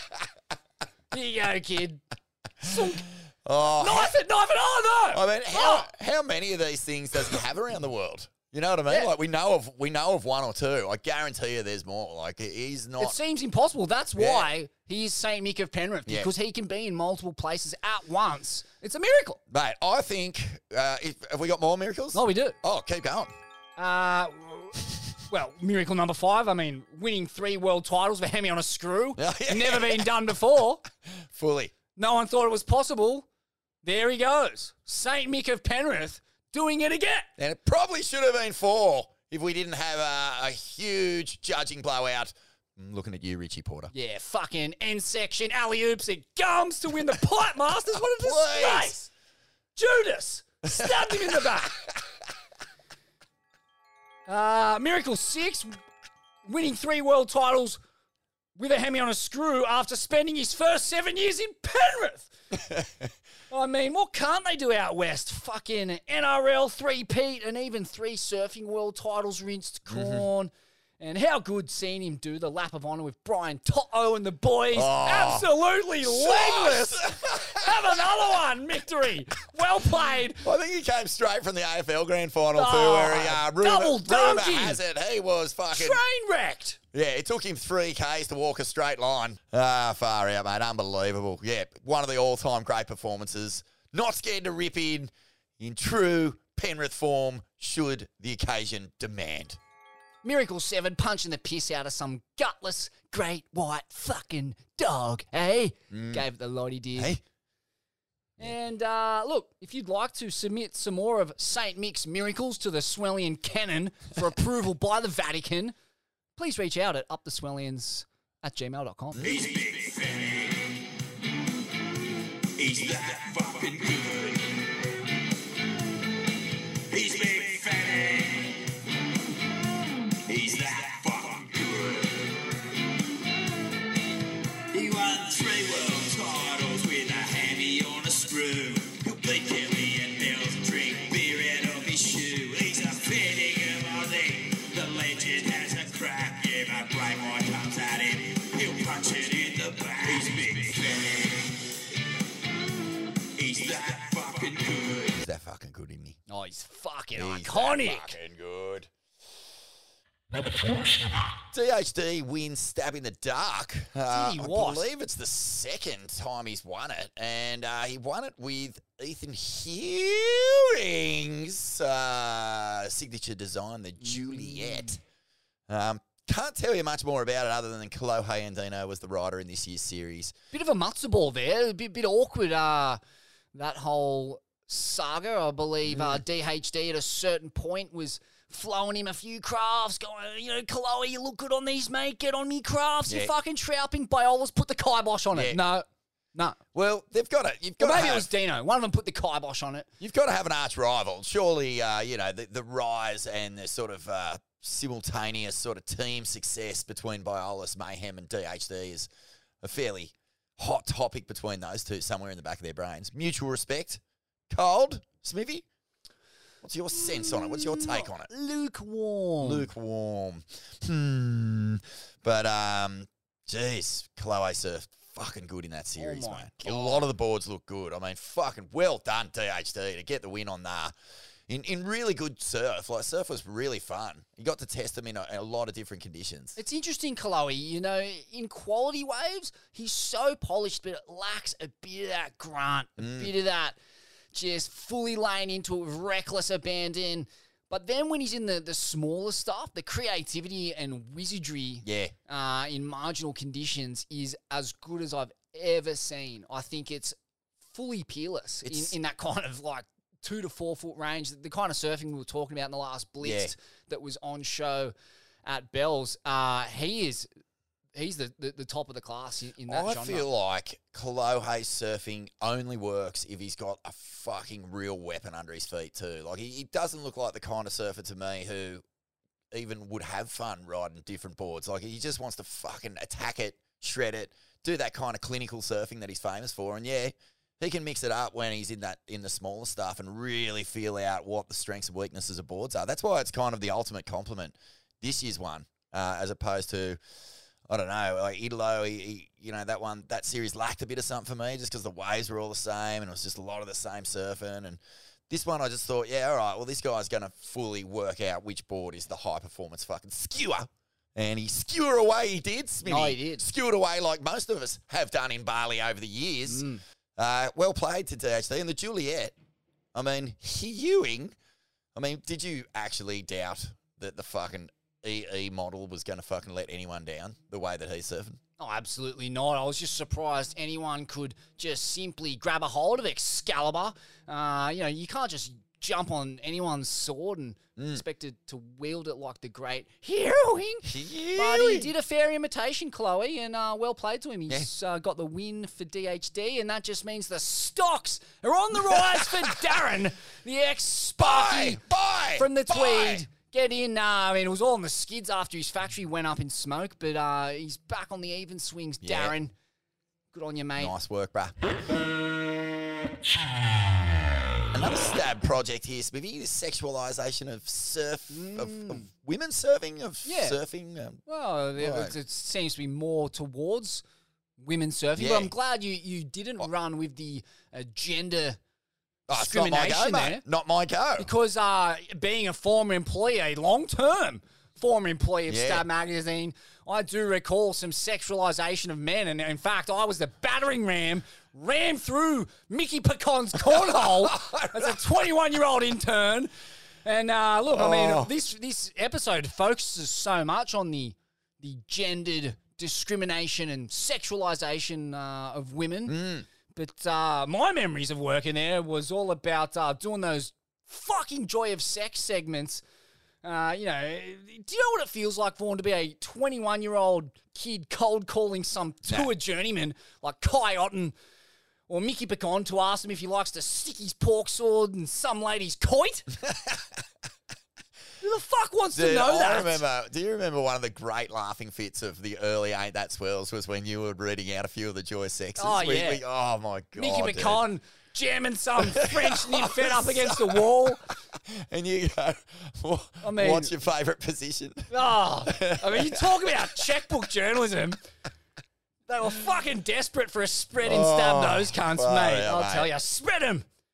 Here you go, kid. Sunk. Oh, Knife it, knife it. Oh no! I mean, how Oh! how many of these things does he have around the world? You know what I mean? Yeah. Like we know of we know of one or two. I guarantee you, there's more. Like he's It not. seems impossible. That's Yeah. why he is Saint Mick of Penrith, Yeah. because he can be in multiple places at once. It's a miracle. Mate, I think uh, if, have we got more miracles? Oh, we do. Oh, keep going. Uh, well, miracle number five. I mean, winning three world titles for Hemi on a screw. Yeah, yeah. Never been done before. Fully. No one thought it was possible. There he goes. Saint Mick of Penrith doing it again. And it probably should have been four if we didn't have a, a huge judging blowout. I'm looking at you, Richie Porter. Yeah, fucking end section alley oops at Gums to win the Pipe Masters. What a Please. disgrace! Judas stabbed him in the back. Uh, Miracle six, winning three world titles with a Hemi on a screw after spending his first seven years in Penrith. I mean, what can't they do out west? Fucking N R L three-peat and even three surfing world titles rinsed corn. And how good seeing him do the lap of honour with Brian Toto and the boys. Oh. Absolutely legless. Have another one, victory. Well played. I think he came straight from the A F L Grand Final too, Oh, where he uh, rumour, double rumour donkey. has it he was fucking Train wrecked. yeah. It took him three Ks to walk a straight line. Ah, far out, mate. Unbelievable. Yeah, one of the all-time great performances. Not scared to rip in, in true Penrith form, should the occasion demand. Miracle seven, punching the piss out of some gutless great white fucking dog, eh? Gave it the lot he did. Hey, And uh, look, if you'd like to submit some more of Saint Mick's miracles to the Swellian canon for approval by the Vatican, please reach out at uptheswellians at gmail dot com. He's big fatty. He's that fucking good. He's big fatty. He's that fucking good. He won three world titles with a Hammy on a screw. He'll beat Kelly and Nels and drink beer out of his shoe. He's a fitting of Aussie. The legend has a crack. Yeah, but Braymore comes at him. He'll punch it in the back. He's big fatty. fucking He's iconic. that fucking good. D H D wins Stab in the Dark. Uh, he I what? believe it's the second time he's won it, and uh, he won it with Ethan Hewing's uh, signature design, the Juliet. Um, can't tell you much more about it other than Kolohe Andino was the rider in this year's series. Bit of a matzo ball there. A bit, bit awkward, uh, that whole saga. I believe uh, D H D at a certain point was flowing him a few crafts, going, you know, Kolohe, you look good on these, mate. Get on me crafts. Yeah. You're fucking trouping. Biolas, put the kibosh on it. Yeah. No. No. Well, they've got to. You've Well, got to maybe have, it was Dino. One of them put the kibosh on it. You've got to have an arch rival. Surely, uh, you know, the, the rise and the sort of uh, simultaneous sort of team success between Biolas, Mayhem, and D H D is a fairly hot topic between those two somewhere in the back of their brains. Mutual respect. Cold, Smithy? What's your sense on it? What's your take on it? Lukewarm. Lukewarm. Hmm. But, um, geez, Kolohe surfed fucking good in that series, Oh my mate. God. A lot of the boards look good. I mean, fucking well done, D H D, to get the win on that. In in really good surf. Like, surf was really fun. You got to test them in a, in a lot of different conditions. It's interesting, Kolohe, you know, in quality waves, he's so polished, but it lacks a bit of that grunt, a Mm. bit of that just fully laying into it with reckless abandon. But then when he's in the, the smaller stuff, the creativity and wizardry Yeah. uh, in marginal conditions is as good as I've ever seen. I think it's fully peerless in, It's- in that kind of like two to four foot range, the kind of surfing we were talking about in the last Blitz Yeah. that was on show at Bell's. Uh, he is, he's the, the, the top of the class in, in that I genre. feel like Kolohe surfing only works if he's got a fucking real weapon under his feet too. Like, he, he doesn't look like the kind of surfer to me who even would have fun riding different boards. Like, he just wants to fucking attack it, shred it, do that kind of clinical surfing that he's famous for. And yeah, he can mix it up when he's in that in the smaller stuff and really feel out what the strengths and weaknesses of boards are. That's why it's kind of the ultimate compliment, this year's one, uh, as opposed to, I don't know, like Idolo, he, he, you know, that one, that series lacked a bit of something for me just because the waves were all the same and it was just a lot of the same surfing. And this one, I just thought, yeah, all right, well, this guy's going to fully work out which board is the high-performance fucking skewer. And he skewered away, he did, Smitty. Oh, he did. Skewered away like most of us have done in Bali over the years. Mm. Uh, well played to D H D. And the Juliet, I mean, Ewing, I mean, did you actually doubt that the fucking E E model was going to fucking let anyone down the way that he's surfing? Oh, absolutely not. I was just surprised anyone could just simply grab a hold of Excalibur. Uh, you know, you can't just jump on anyone's sword and Mm. expect it to wield it like the great Ewing. But he did a fair imitation, Kolohe, and uh, well played to him. He's uh, got the win for D H D, and that just means the stocks are on the rise for Darren, the ex-Sparky Bye! from the Bye! Tweed. Get in. Uh, I mean, it was all on the skids after his factory went up in smoke, but uh, he's back on the even swings, Yeah. Darren. Good on you, mate. Nice work, bruh. Another stab project here, Smithy. The sexualisation of surf, of, of women surfing, of Yeah. surfing. Um, Well, it, Right. it seems to be more towards women surfing, Yeah. but I'm glad you, you didn't run with the uh, gender oh, it's not my discrimination go, there. mate. Not my go. Because uh, being a former employee, a long-term former employee of Yeah. Stab Magazine, I do recall some sexualisation of men. And in fact, I was the battering ram, ran through Mickey Pecan's cornhole as a twenty-one-year-old intern. And uh, look, I mean, Oh. this this episode focuses so much on the the gendered discrimination and sexualisation uh, of women. Mm. But uh, my memories of working there was all about uh, doing those fucking joy of sex segments. Uh, you know, do you know what it feels like, Vaughn, to be a twenty-one-year-old kid cold calling some tour Nah. journeyman like Kai Otten or Mickey Pecan to ask him if he likes to stick his pork sword in some lady's coit? Who the fuck wants Dude, to know I that? remember. Do you remember one of the great laughing fits of the early Ain't That Swells was when you were reading out a few of the Joy Sexes? Oh, We- yeah. we- oh, my God. Mickey dude. Pecan jamming some French nymphet up against the wall. And you go, "Wha- I mean- what's your favourite position? Oh, I mean, you talk about checkbook journalism. They were fucking desperate for a spread in stab Oh, those cunts, far mate. out, I'll mate. tell you. Spread them.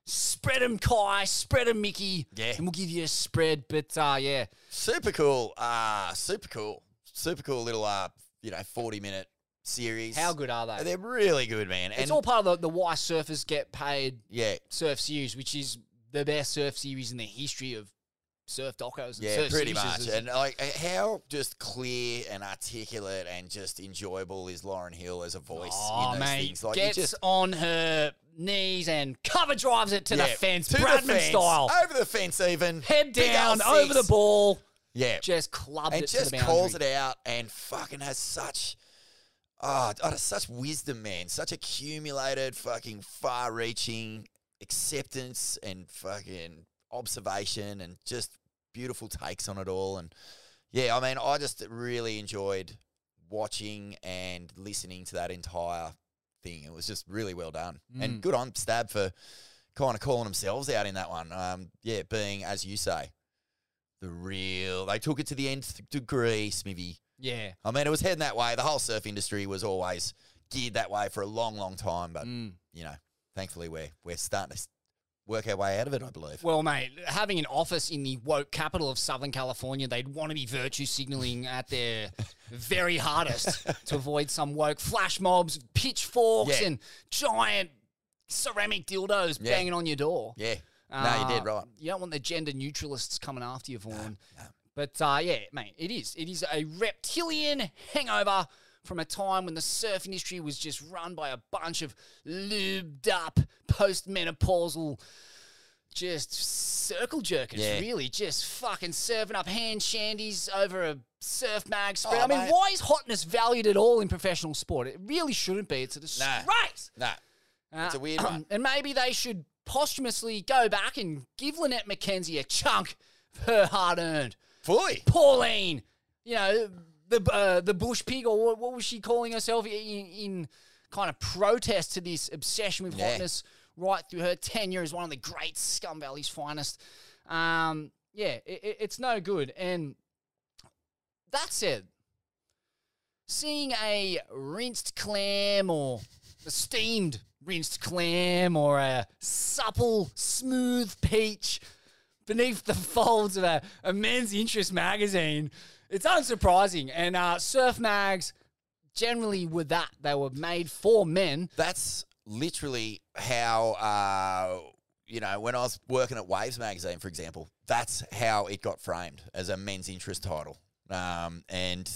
Spread 'em, Kai. Spread 'em, Mickey. Yeah. And we'll give you a spread. But, uh, yeah. Super cool. Uh, super cool. Super cool little, uh, you know, forty-minute series. How good are they? They're really good, man. And It's all part of the, the Why Surfers Get Paid yeah, surf series, which is the best surf series in the history of surf docos and yeah, surf pretty series. much. And like how just clear and articulate and just enjoyable is Lauren Hill as a voice Oh, in those mate, things. Like gets you just on her knees and cover drives it to yeah, the fence, to the Bradman fence, style. over the fence, even Head Big down, old over the six. ball. Yeah, Just clubbed and it just to the calls boundary. it out and fucking has such oh, oh such wisdom, man. Such accumulated, fucking far-reaching acceptance and fucking observation and just beautiful takes on it all. And yeah, I mean, I just really enjoyed watching and listening to that entire thing. It was just really well done. Mm. And good on Stab for kind of calling themselves out in that one. Um, yeah, being, as you say, the real, they took it to the nth degree, Smithy. Yeah. I mean, it was heading that way. The whole surf industry was always geared that way for a long, long time. But, Mm. you know, thankfully we're, we're starting to work our way out of it, I believe. Well, mate, having an office in the woke capital of Southern California, they'd want to be virtue signaling at their very hardest to avoid some woke flash mobs, pitchforks, Yeah. and giant ceramic dildos Yeah. banging on your door. Yeah. No, you did, Uh, right. You don't want the gender neutralists coming after you, Vaughan. no. But, uh, yeah, mate, it is. It is a reptilian hangover from a time when the surf industry was just run by a bunch of lubed up, postmenopausal, just circle jerkers, Yeah. really. Just fucking serving up hand shandies over a surf mag spread. Oh, I mean, mate. why is hotness valued at all in professional sport? It really shouldn't be. It's a Nah. disgrace. No. Uh, It's a weird one. And maybe they should posthumously go back and give Lynette McKenzie a chunk of her hard-earned. Fully. Pauline, you know, the uh, the bush pig, or what, what was she calling herself in, in kind of protest to this obsession with Yeah. hotness right through her tenure as one of the great Scum Valley's finest. Um, yeah, it, it, it's no good. And that said, seeing a rinsed clam or a steamed rinsed clam or a supple, smooth peach beneath the folds of a, a men's interest magazine, it's unsurprising. And uh, surf mags generally were that. They were made for men. That's literally how, uh, you know, when I was working at Waves magazine, for example, that's how it got framed as a men's interest title. Um, and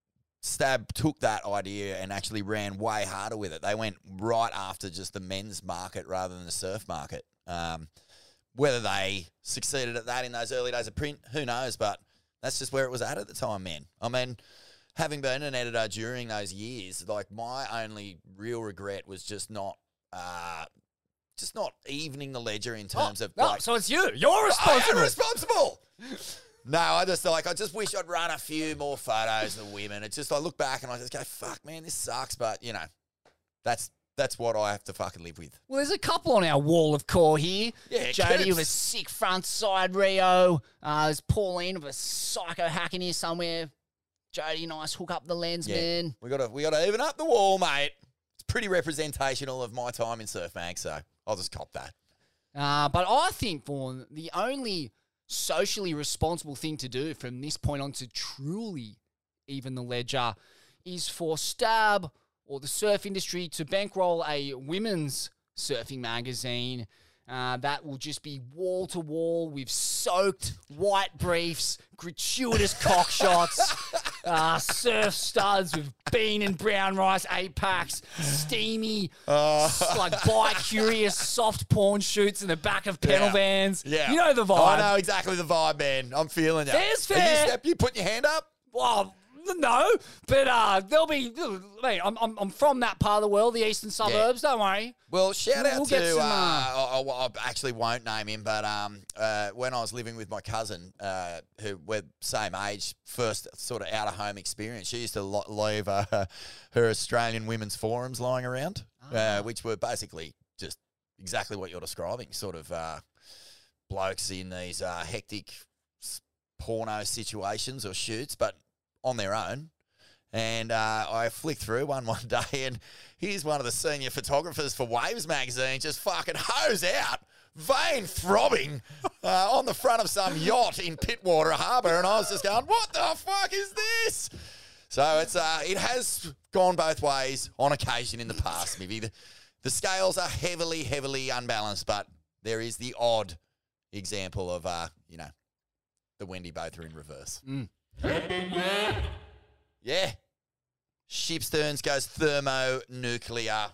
Stab took that idea and actually ran way harder with it. They went right after just the men's market rather than the surf market. Um, whether they succeeded at that in those early days of print, who knows? But that's just where it was at at the time, man. I mean, having been an editor during those years, like my only real regret was just not, uh, just not evening the ledger in terms Oh, of oh, like. so it's you. You're I responsible. am responsible. No, I just like I just wish I'd run a few more photos of the women. It's just I look back and I just go, fuck, man, this sucks. But you know, that's that's what I have to fucking live with. Well, there's a couple on our wall of core here. Yeah, Jody kids. with a sick front side Rio. Uh, there's Pauline with a psycho hack in here somewhere. Jody, nice hook up the lens, man. we gotta we gotta even up the wall, mate. It's pretty representational of my time in surf mag, so I'll just cop that. Uh, but I think, Vaughan, the only socially responsible thing to do from this point on to truly even the ledger is for Stab or the surf industry to bankroll a women's surfing magazine uh, that will just be wall to wall with soaked white briefs, gratuitous cock shots, uh, surf studs with bean and brown rice eight packs, steamy, s- like bi-curious soft porn shoots in the back of pedal Yeah. vans. Yeah, You know the vibe. I know exactly the vibe, man. I'm feeling it. There's Are you, fair. step, you putting your hand up? Well, no, but uh, there'll be. Mate, I'm, I'm I'm from that part of the world, the eastern suburbs. Don't worry. Well, shout out We'll to, get some, uh, uh, I, I- I actually won't name him, but um, uh, when I was living with my cousin, uh, who we're same age, first sort of out-of-home experience, she used to lo- leave uh, her Australian women's forums lying around, uh, which were basically just exactly what you're describing, sort of uh, blokes in these uh, hectic s- porno situations or shoots, but on their own. And uh, I flicked through one one day, and here's one of the senior photographers for Waves magazine just fucking hose out vein throbbing uh, on the front of some yacht in Pittwater Harbour, and I was just going, what the fuck is this? So it's uh, it has gone both ways on occasion in the past, maybe. The, the scales are heavily, heavily unbalanced, but there is the odd example of, uh, you know, the Wendy both are in reverse. Mm. Yeah. Ship Stearns goes thermonuclear.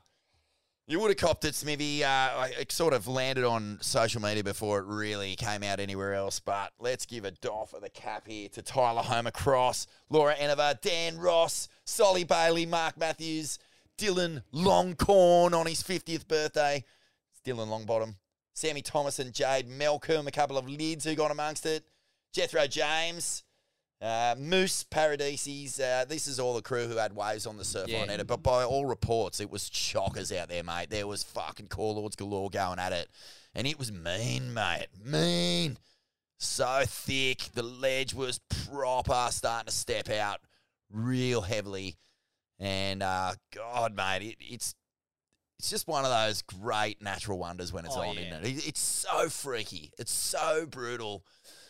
You would have copped it, Smithy. Uh, it sort of landed on social media before it really came out anywhere else. But let's give a doff of the cap here to Tyler Homer Cross, Laura Enever, Dan Ross, Solly Bailey, Mark Matthews, Dylan Longcorn on his fiftieth birthday. It's Dylan Longbottom. Sammy Thomas and Jade Malcolm, a couple of lids who got amongst it. Jethro James. Uh, Moose Paradises, uh, this is all the crew who had waves on the surf Yeah. on it. But by all reports, it was chockers out there, mate. There was fucking call lords galore going at it. And it was mean, mate. Mean. So thick. The ledge was proper, starting to step out real heavily. And, uh, God, mate, it, it's it's just one of those great natural wonders when it's Oh, on, yeah. isn't it? it? It's so freaky. It's so brutal.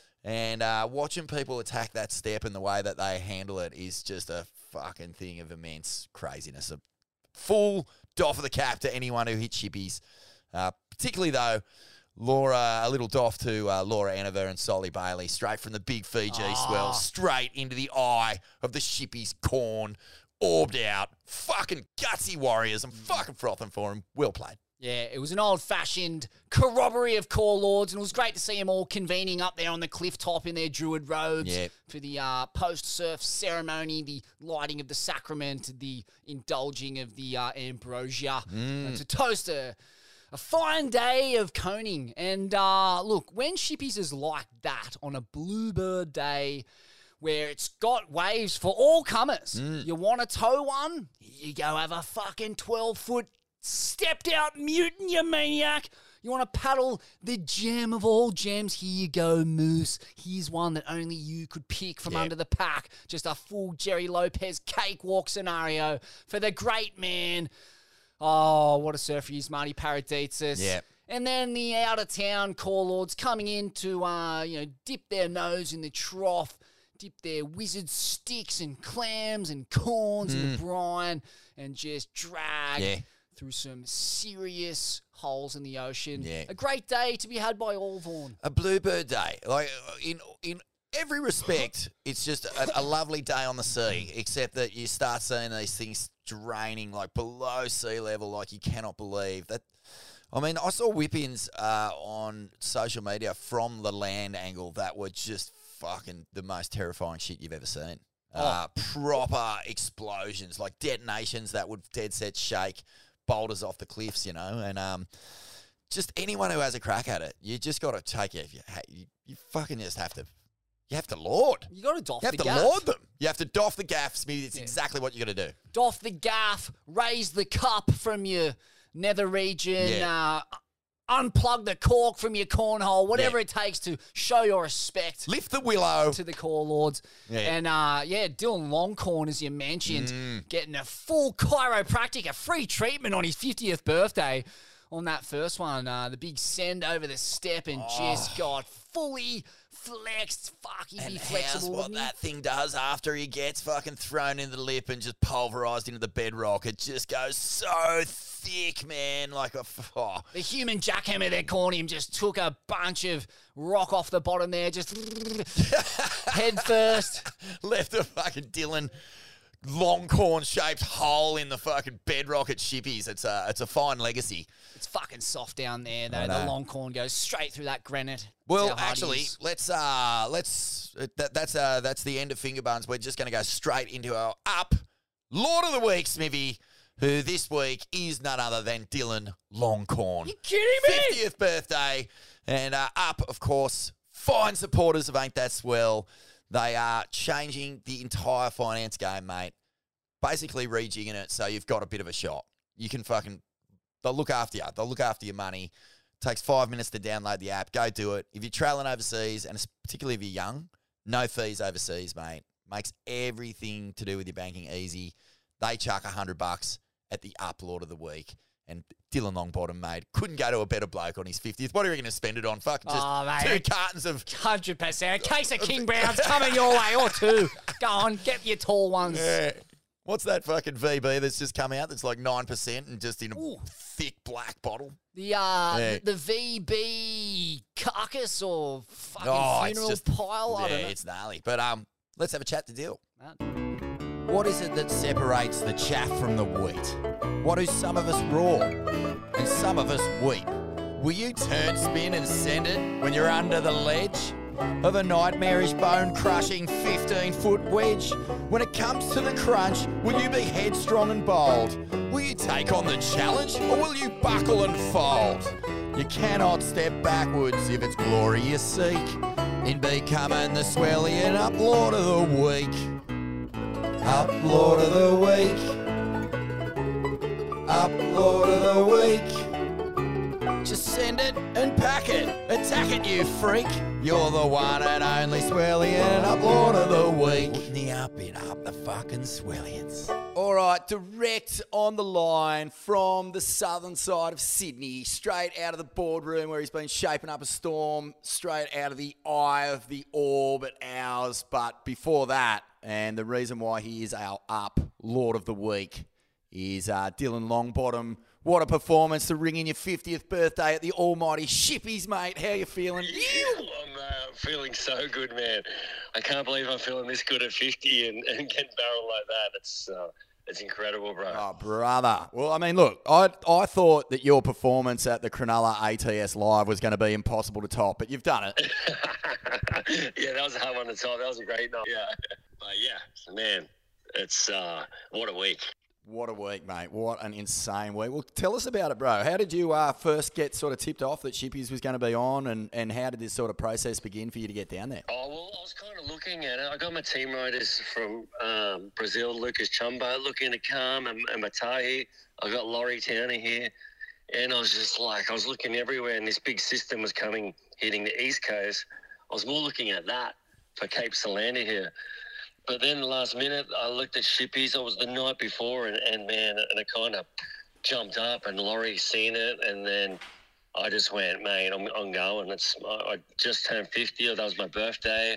And uh, watching people attack that step and the way that they handle it is just a fucking thing of immense craziness. A full doff of the cap to anyone who hits shippies. Uh, particularly, though, Laura, a little doff to uh, Laura Enever and Solly Bailey, straight from the big Fiji Oh. swell, straight into the eye of the shippies' corn, orbed out. Fucking gutsy warriors. I'm fucking frothing for them. Well played. Yeah, it was an old-fashioned corroboree of core lords, and it was great to see them all convening up there on the cliff top in their druid robes Yep. for the uh, post-surf ceremony, the lighting of the sacrament, the indulging of the uh, ambrosia, uh, to toast a, a fine day of coning. And uh, look, when shippies is like that on a bluebird day, where it's got waves for all comers, you want to tow one, you go have a fucking twelve-foot stepped out mutant, you maniac. You want to paddle the gem of all gems? Here you go, Moose. Here's one that only you could pick from Yep. under the pack. Just a full Jerry Lopez cakewalk scenario for the great man. Oh, what a surfer he is, Marty Paraditsis. Yep. And then the out-of-town core lords coming in to, uh, you know, dip their nose in the trough, dip their wizard sticks and clams and corns in the brine, and just drag Yeah. through some serious holes in the ocean. Yeah. A great day to be had by all, Vaughan. A bluebird day. Like, in in every respect, it's just a, a lovely day on the sea, except that you start seeing these things draining, like, below sea level, like you cannot believe. That. I mean, I saw whip-ins uh, on social media from the land angle that were just fucking the most terrifying shit you've ever seen. Uh, proper explosions, like detonations that would dead set shake boulders off the cliffs, you know, and um, just anyone who has a crack at it, you just got to take it. You, you, you fucking just have to, you have to lord. You got to doff You have the to gaff. lord them. You have to doff the gaffs. Maybe it's Yeah. exactly what you got to do. Doff the gaff, raise the cup from your nether region, Yeah. uh, unplug the cork from your cornhole, whatever Yeah. it takes to show your respect Lift the willow. to the core lords. Yeah. And uh, yeah, Dylan Longcorn, as you mentioned, Mm. getting a full chiropractic, a free treatment on his fiftieth birthday on that first one. Uh, the big send over the step and just got fully flexed. Fuck, he'd And be how's flexible. what wouldn't he? that thing does after he gets fucking thrown in the lip and just pulverized into the bedrock. It just goes so thick, man. Like a... Oh. The human jackhammer they're calling him just took a bunch of rock off the bottom there, just head first. Left a fucking Dylan Longcorn-shaped hole in the fucking bedrock at Shippies. It's a, it's a fine legacy. It's fucking soft down there, though. I The know. long corn goes straight through that granite. Well, It's our actually, Hardies. let's uh, let's that, that's uh, that's the end of finger buns. We're just going to go straight into our up Lord of the Week, Smithy, who this week is none other than Dylan Longcorn. You kidding me? fiftieth birthday, and uh, up, of course, fine supporters of Ain't That Swell. They are changing the entire finance game, mate. Basically rejigging it so you've got a bit of a shot. You can fucking, they'll look after you. They'll look after your money. Takes five minutes to download the app. Go do it. If you're traveling overseas, and particularly if you're young, no fees overseas, mate. Makes everything to do with your banking easy. They chuck a hundred bucks at the up Lord of the Week. And Dylan Longbottom, mate, couldn't go to a better bloke on his fiftieth. What are you going to spend it on? Fucking just Oh, mate. two cartons of... one hundred percent. A case of King Browns coming your way, or two. Go on, get your tall ones. Yeah. What's that fucking V B that's just come out that's like nine percent and just in a Ooh. thick black bottle? The uh, Yeah. the, the V B carcass or fucking Oh, it's funeral just- pile. I yeah, don't know. it's gnarly. But um, let's have a chat to Dill. Man. What is it that separates the chaff from the wheat? What do some of us roar and some of us weep? Will you turn spin and send it when you're under the ledge of a nightmarish bone-crushing fifteen-foot wedge? When it comes to the crunch, will you be headstrong and bold? Will you take on the challenge or will you buckle and fold? You cannot step backwards if it's glory you seek in becoming the swellian up lord of the week. Up Lord of the Week. Up Lord of the Week. Just send it and pack it. Attack it, you freak. You're the one and only Swellian Up Lord of the Week. Putting the up it up the fucking Swellians. All right, direct on the line from the southern side of Sydney, straight out of the boardroom where he's been shaping up a storm, straight out of the eye of the orb at ours. But before that, and the reason why he is our up Lord of the Week is uh, Dylan Longbottom. What a performance to ring in your fiftieth birthday at the almighty Shippies, mate. How you feeling? I'm uh, feeling so good, man. I can't believe I'm feeling this good at fifty and, and getting barreled like that. It's uh, it's incredible, bro. Oh, brother. Well, I mean, look, I I thought that your performance at the Cronulla A T S Live was going to be impossible to top, but you've done it. Yeah, that was a hard one to top. That was a great night. Yeah, but yeah, man, it's uh, what a week. What a week, mate. What an insane week. Well, tell us about it, bro. How did you uh, first get sort of tipped off that Shippies was going to be on, and, and how did this sort of process begin for you to get down there? Oh, well, I was kind of looking at it. I got my team riders from um, Brazil, Lucas Chumbo, looking to come, and, and Matahi. I got Laurie Towner here. And I was just like, I was looking everywhere, and this big system was coming, hitting the East Coast. I was more looking at that for Cape Solanda here. But then the last minute, I looked at Shippies. It was the night before, and, and man, and it kind of jumped up, and Laurie seen it, and then I just went, mate, I'm, I'm going. It's I, I just turned fifty. That was my birthday.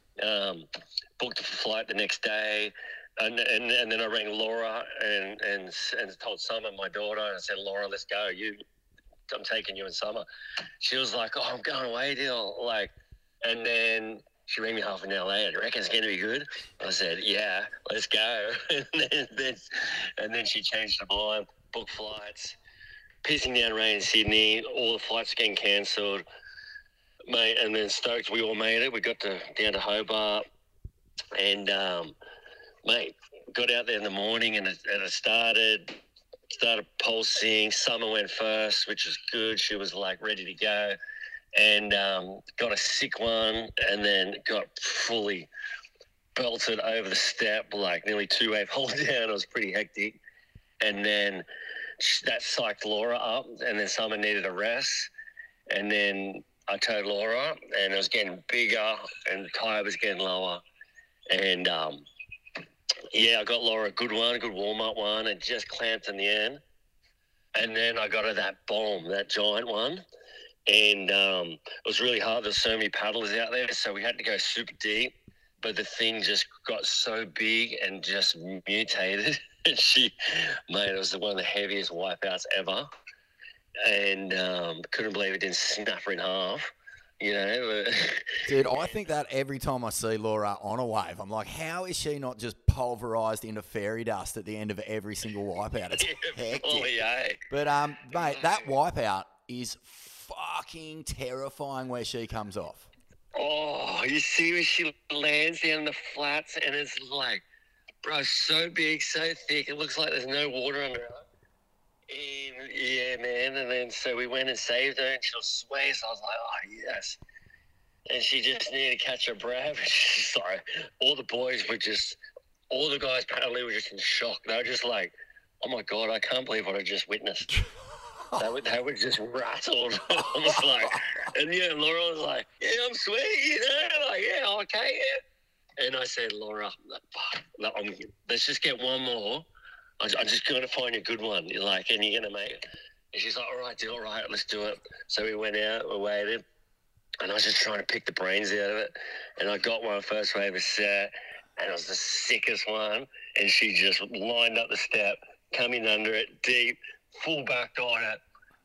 Um, booked a flight the next day, and and, and then I rang Laura and, and and told Summer, my daughter, and I said, Laura, let's go. You, I'm taking you in summer. She was like, oh, I'm going away, deal. Like, and then she rang me half an hour later. Do you reckon it's going to be good? I said, yeah, let's go. and, then, then, and then she changed the blind, booked flights, pissing down rain in Sydney. All the flights were getting cancelled. Mate, and then stoked we all made it. We got to down to Hobart. And, um, mate, got out there in the morning and it, and it started, started pulsing. Summer went first, which was good. She was, like, ready to go. And um, got a sick one, and then got fully belted over the step, like nearly two wave hold down. It was pretty hectic. And then that psyched Laura up, and then someone needed a rest. And then I towed Laura up, and it was getting bigger, and the tire was getting lower. And um, yeah, I got Laura a good one, a good warm up one, and just clamped in the end. And then I got her that bomb, that giant one. And um, it was really hard. There's so many paddlers out there, so we had to go super deep. But the thing just got so big and just mutated. And she, mate, it was one of the heaviest wipeouts ever. And um, couldn't believe it didn't snap her in half. You know, Dude, I think that every time I see Laura on a wave, I'm like, how is she not just pulverised into fairy dust at the end of every single wipeout? It's hectic. fully, eh? But um, mate, that wipeout is fucking terrifying where she comes off. Oh, you see where she lands down in the flats, and it's like, bro, so big, so thick, it looks like there's no water under her. And yeah, man, and then so we went and saved her, and she was swaying, so I was like, oh, yes. And she just needed to catch her breath. Sorry. All the boys were just, all the guys paddling were just in shock. They were just like, oh, my God, I can't believe what I just witnessed. They were, they were just rattled. I was like, and yeah, Laura was like, yeah, I'm sweet, you know, like, yeah, okay, yeah. And I said, Laura, fuck, I'm, let's just get one more. I, I'm just going to find a good one. You're like, and you're going to make it. And she's like, all right, do it, all right, let's do it. So we went out, we waited, and I was just trying to pick the brains out of it. And I got one first wave of set, and it was the sickest one. And she just lined up the step, coming under it, deep, full back on it,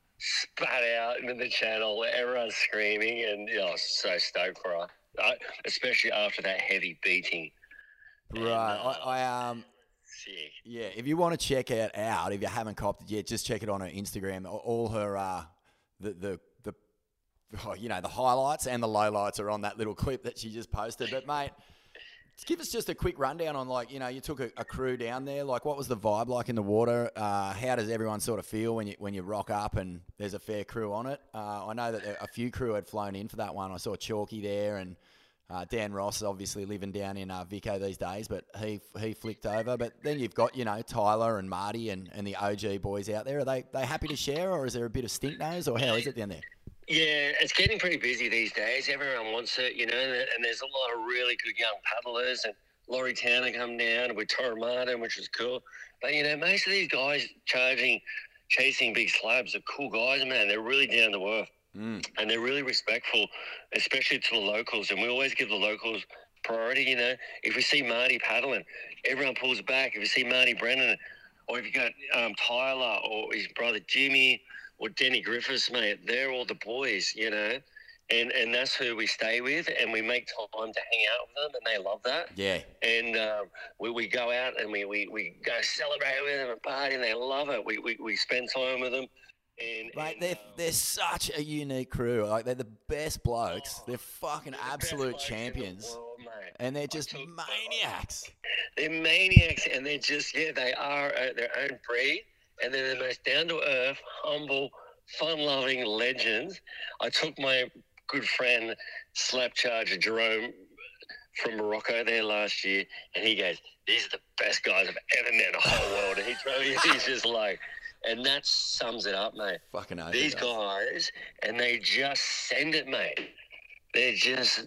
spat out into the channel. Everyone's screaming, and you know, I was so stoked for her, I, especially after that heavy beating. Right. And, uh, I, I um. sick. Yeah, if you want to check it out, if you haven't copped it yet, just check it on her Instagram. All her, uh, the, the, the, oh, you know, the highlights and the lowlights are on that little clip that she just posted. But, mate, give us just a quick rundown on, like, you know, you took a, a crew down there. Like, what was the vibe like in the water? Uh, how does everyone sort of feel when you when you rock up and there's a fair crew on it? Uh, I know that there, a few crew had flown in for that one. I saw Chalky there and Uh, Dan Ross, obviously living down in uh, Vico these days, but he he flicked over. But then you've got, you know, Tyler and Marty and, and the O G boys out there. Are they they happy to share, or is there a bit of stink nose, or how is it down there? Yeah, it's getting pretty busy these days. Everyone wants it, you know, and there's a lot of really good young paddlers. And Laurie Tanner come down with Torra Martin, which is cool. But, you know, most of these guys charging, chasing big slabs are cool guys, man. They're really down to earth. Mm. And they're really respectful, especially to the locals. And we always give the locals priority, you know. If we see Marty paddling, everyone pulls back. If you see Marty Brennan, or if you got um, Tyler or his brother Jimmy or Denny Griffiths, mate, they're all the boys, you know. And and that's who we stay with, and we make time to hang out with them, and they love that. Yeah. And um, we, we go out and we, we, we go celebrate with them and party, and they love it. We, we, we spend time with them. And, Mate, and, they're, um, they're such a unique crew. Like, they're the best blokes. They're fucking they're the absolute best blokes in the champions. world, mate. And they're just took- maniacs. They're maniacs, and they're just, yeah, they are uh, their own breed, and they're the most down-to-earth, humble, fun-loving legends. I took my good friend, slap charger Jerome from Morocco there last year, and he goes, these are the best guys I've ever met in the whole world. And he drove, he's just like, and that sums it up, mate. Fucking oath These it does. guys, and they just send it, mate. They're just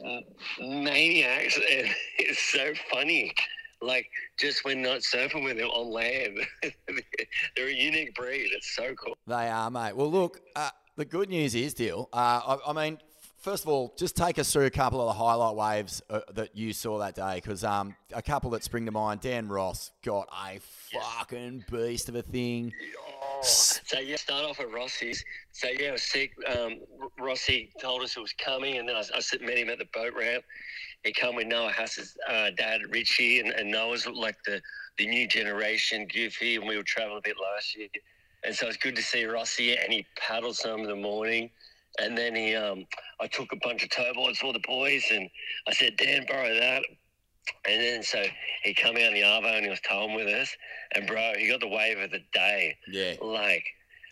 maniacs, and it's so funny. Like, just when not surfing with them on land, they're a unique breed. It's so cool. They are, mate. Well, look, uh, the good news is, Dill, uh, I, I mean, first of all, just take us through a couple of the highlight waves uh, that you saw that day, because um, a couple that spring to mind. Dan Ross got a fucking beast of a thing. Oh, so, yeah, start off at Rossi's. So, yeah, it was sick. Um, R- Rossi told us it was coming, and then I, I met him at the boat ramp. He come with Noah Hass's uh, dad, Richie, and, and Noah's like the, the new generation, Goofy, and we were traveling a bit last year. And so it's good to see Rossi, and he paddled some in the morning. And then he, um, I took a bunch of towboards for the boys, and I said, Dan, borrow that. And then so he come out in the Arvo, and he was towing with us. And, bro, he got the wave of the day. Yeah. Like,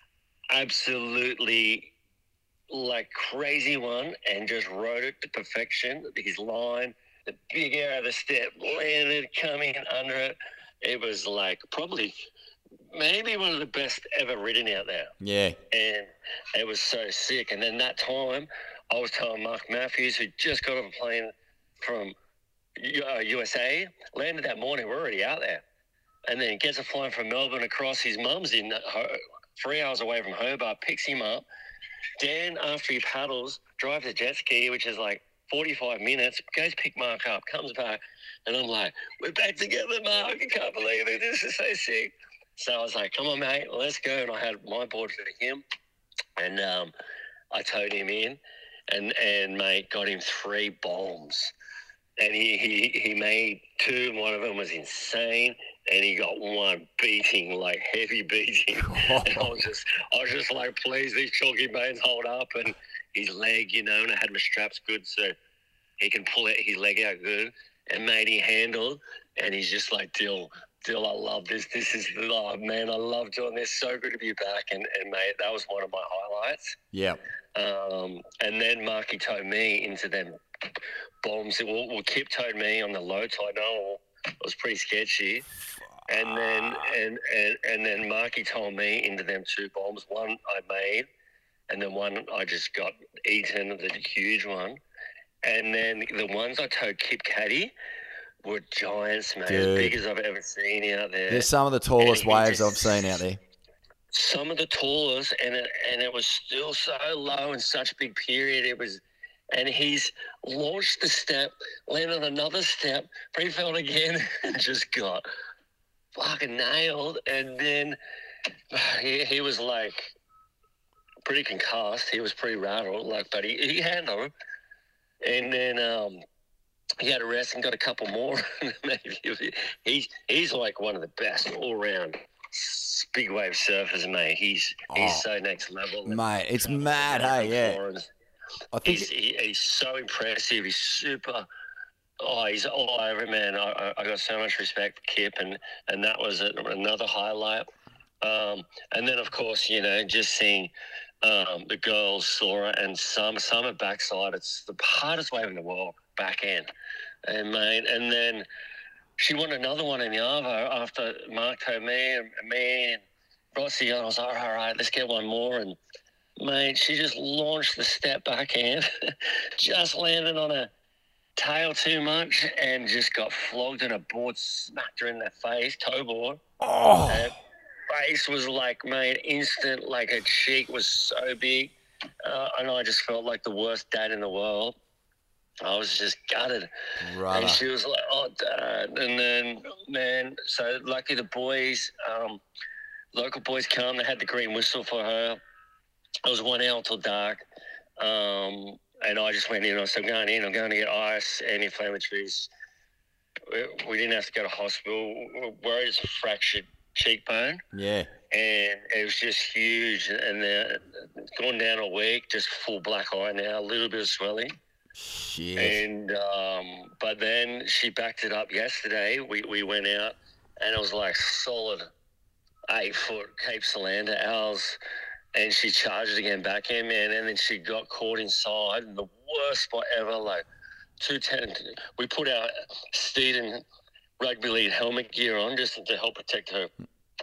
absolutely, like, crazy one, and just rode it to perfection. His line, the big air of the step, landed, coming under it. It was, like, probably maybe one of the best ever ridden out there. Yeah. And it was so sick. And then that time, I was telling Mark Matthews, who just got off a plane from uh, U S A, landed that morning. We're already out there. And then gets a flight from Melbourne across. His mum's in Ho- three hours away from Hobart, picks him up. Dan, after he paddles, drives a jet ski, which is like forty-five minutes, goes pick Mark up, comes back. And I'm like, we're back together, Mark. I can't believe it. This is so sick. So I was like, come on, mate, let's go. And I had my board for him. And um, I towed him in and, and, mate, got him three bombs. And he, he, he made two. One of them was insane. And he got one beating, like heavy beating. And I was just I was just like, please, these chalky bones hold up. And his leg, you know, and I had my straps good so he can pull it, his leg out good. And, mate, he handled. And he's just like, Dill, Dill, I love this. This is, oh, man, I love doing this. So good to be back. And, and mate, that was one of my highlights. Yeah. Um, and then Marky towed me into them bombs. Well, well, Kip towed me on the low tide. No, it was pretty sketchy. And then and, and, and then Marky told me into them two bombs. One I made, and then one I just got eaten, the huge one. And then the ones I towed Kip Caddy, were giants, man. Dude. As big as I've ever seen out there. They're some of the tallest And he waves just- I've seen out there. Some of the tallest, and it, and it was still so low in such a big period. It was, and he's launched the step, landed another step, pre-felt again, and just got fucking nailed. And then he, he was like pretty concussed. He was pretty rattled, like, but he, he handled it. And then um, he had a rest and got a couple more. he's he's like one of the best all round big wave surfers, mate. He's he's Oh. so next level, Mate, it's mad, hey, yeah. Florence. I think He's, he, he's so impressive. He's super. Oh, he's all over, man. I, I, I got so much respect for Kip, and, and that was a, another highlight. Um, and then, of course, you know, just seeing um, the girls, Sora and Summer, Summer backside. It's the hardest wave in the world, back end. And, mate, and then she won another one in the Arvo after Mark told me and me and Rossi. I was like, all right, let's get one more. And, mate, she just launched the step backhand, just landed on a tail too much and just got flogged, and a board smacked her in the face, toe board. Oh. Her face was like, mate, instant, like her cheek was so big. Uh, and I just felt like the worst dad in the world. I was just gutted. Brother. And she was like, oh, Dad. And then, man, so lucky the boys, um, local boys come, they had the green whistle for her. It was one hour till dark. Um, and I just went in. I said, I'm going in. I'm going to get ice, anti-inflammatories. We, we didn't have to go to hospital. We're worried it's a fractured cheekbone. Yeah. And it was just huge. And then it's gone down a week, just full black eye now, a little bit of swelling. Shit. And um, but then she backed it up yesterday. We we went out, and it was like solid eight foot Cape Solander ours, and she charged it again backhand, man. And then she got caught inside in the worst spot ever, like two ten. We put our Steeden rugby league helmet gear on just to help protect her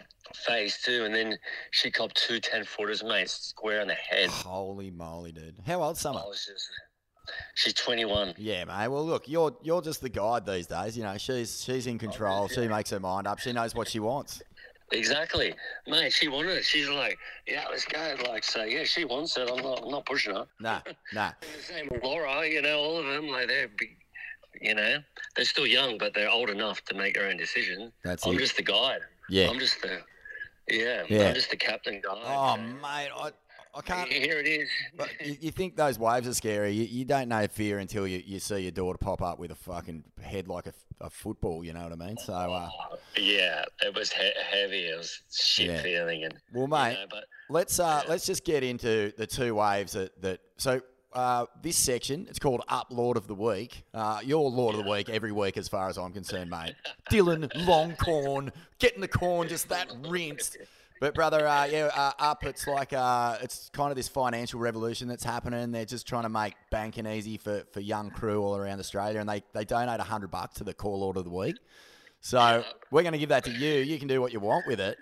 face too, and then she copped two ten footers, mate, square on the head. Holy moly, dude. How old Summer? I was just. She's twenty-one. Yeah, mate. Well, look, you're you're just the guide these days. You know, she's she's in control. She makes her mind up. She knows what she wants. Exactly, mate. She wanted it. She's like, yeah, let's go. Like, so yeah, she wants it. I'm not, I'm not pushing her. Nah, nah. The same with Laura. You know, all of them, like they're big. You know, they're still young, but they're old enough to make their own decisions. That's I'm it. just the guide. Yeah. I'm just the. Yeah, Yeah. I'm just the captain guide. Oh, mate, I I can't. Here it is. But you, you think those waves are scary? You, you don't know fear until you, you see your daughter pop up with a fucking head like a, a football. You know what I mean? So, uh, Yeah, it was he- heavy. It was shit Yeah. feeling, and well, mate, you know, but let's uh, let's just get into the two waves that that. So uh, this section, it's called Up Lord of the Week. Uh, you're Lord of the Week every week, as far as I'm concerned, mate. Dylan Longcorn getting the corn just that rinsed. But brother, uh, yeah, uh, up. It's like uh, it's kind of this financial revolution that's happening. They're just trying to make banking easy for, for young crew all around Australia, and they, they donate a hundred bucks to the Core Lord of the Week. So we're going to give that to you. You can do what you want with it.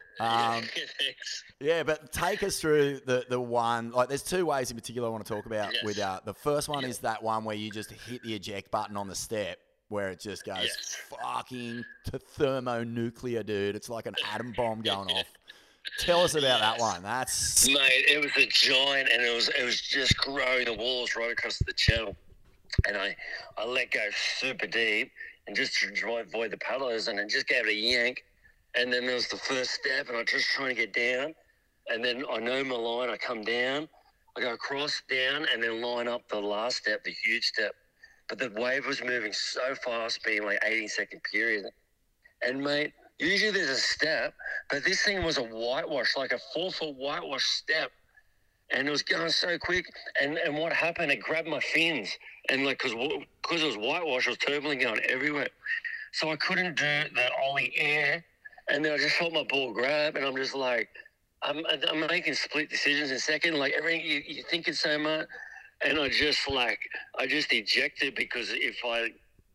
Um, thanks. yeah, but take us through the, the one. Like, there's two ways in particular I want to talk about. Yes. With uh, the first one is that one where you just hit the eject button on the step, where it just goes Yes. fucking to thermonuclear, dude. It's like an atom bomb going off. Tell us about that one. That's Mate, it was a giant, and it was it was just growing the walls right across the channel. And I, I let go super deep and just to avoid the paddlers, and then just gave it a yank. And then there was the first step, and I was just trying to get down. And then I know my line. I come down, I go across, down, and then line up the last step, the huge step. But the wave was moving so fast, being like eighteen second period. And mate, usually there's a step, but this thing was a whitewash, like a four foot whitewash step. And it was going so quick. And and what happened, it grabbed my fins. And like, cause, cause it was whitewash, it was turbulent going everywhere. So I couldn't do the ollie air. And then I just felt my ball grab, and I'm just like, I'm, I'm making split decisions in a second. Like everything, you, you're thinking so much. And I just like, I just ejected, because if I,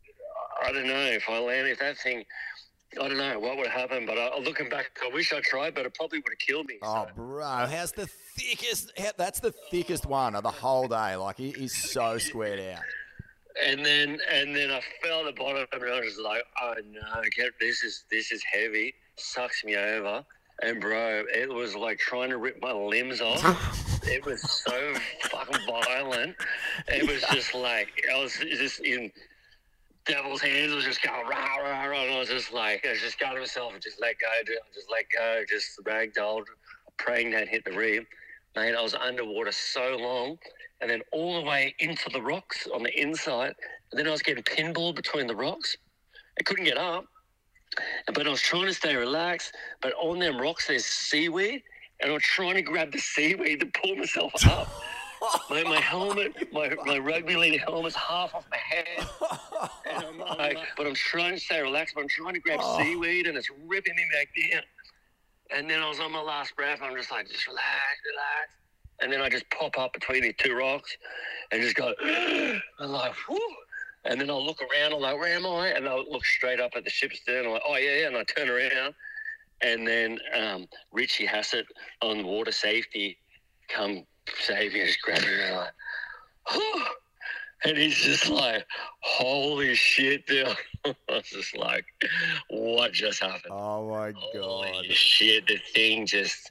I don't know, if I landed, if that thing, I don't know what would happen. But I, looking back, I wish I tried, but it probably would have killed me. oh, so. bro, how's the thickest? How, that's the thickest one of the whole day. Like he, he's so squared out. And then and then I fell at the bottom, and I was like, oh no, this is this is heavy. Sucks me over. And bro, it was like trying to rip my limbs off. It was so fucking violent. It was just like I was just in devil's hands. I was just going rah rah rah. And I was just like, I was just going to myself and just let go, just let go, just ragdolled, praying that hit the reef. Mate, I was underwater so long, and then all the way into the rocks on the inside. And then I was getting pinballed between the rocks. I couldn't get up. But I was trying to stay relaxed. But on them rocks, there's seaweed. And I was trying to grab the seaweed to pull myself up. my, my helmet, my, my rugby league helmet's half off my head. And I'm like, but I'm trying to stay relaxed. But I'm trying to grab oh. seaweed, and it's ripping me back down. And then I was on my last breath. I'm just like, just relax, relax. And then I just pop up between these two rocks and just go, I'm like, whew. And then I'll look around, I'm like, where am I? And I'll look straight up at the ship's stern. I'm like, oh, yeah, yeah. And I turn around. And then um, Richie Hassett on water safety come save me and just grab me. And I'm like, oh. And he's just like, holy shit, dude. I was just like, what just happened? Oh, my God. Holy shit, the thing just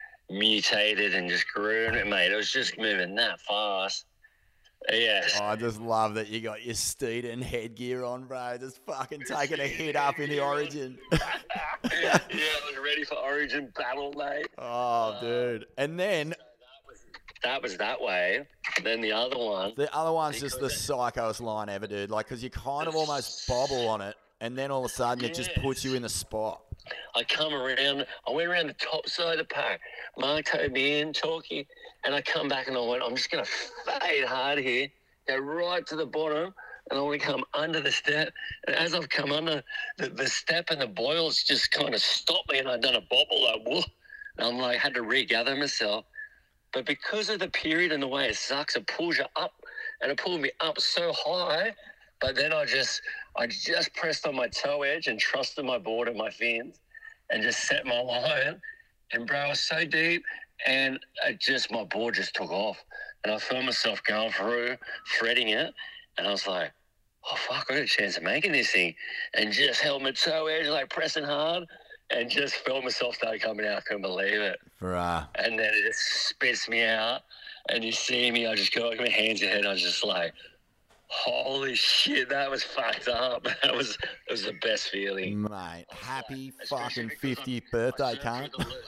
mutated and just grew. And, mate, it was just moving that fast. Yes. Oh, I just love that you got your Steed and headgear on, bro. Just fucking taking a hit up in the Origin. yeah, yeah, I was ready for Origin battle, mate. Oh, uh, dude. And then... So that, was, that was that way. Then the other one... The other one's just the psychoest line ever, dude. Like, because you kind of almost bobble on it, and then all of a sudden yes. it just puts you in the spot. I come around, I went around the top side of the pack. Mark towed me in, Chalky, and I come back and I went, I'm just going to fade hard here, go right to the bottom, and I want to come under the step. And as I've come under, the, the step and the boils just kind of stopped me, and I'd done a bobble, like, whoa. And I'm like, had to regather myself. But because of the period and the way it sucks, it pulls you up, and it pulled me up so high. But then I just, I just pressed on my toe edge and trusted my board and my fins, and just set my line. And bro, I was so deep, and it just my board just took off, and I felt myself going through, threading it, and I was like, oh fuck, I got a chance of making this thing, and just held my toe edge like pressing hard, and just felt myself start coming out. I couldn't believe it. Bruh. And then it just spits me out, and you see me, I just go like my hands ahead, I was just like, holy shit, that was fucked up. That was it was the best feeling. Mate, happy fucking fiftieth birthday, cunt.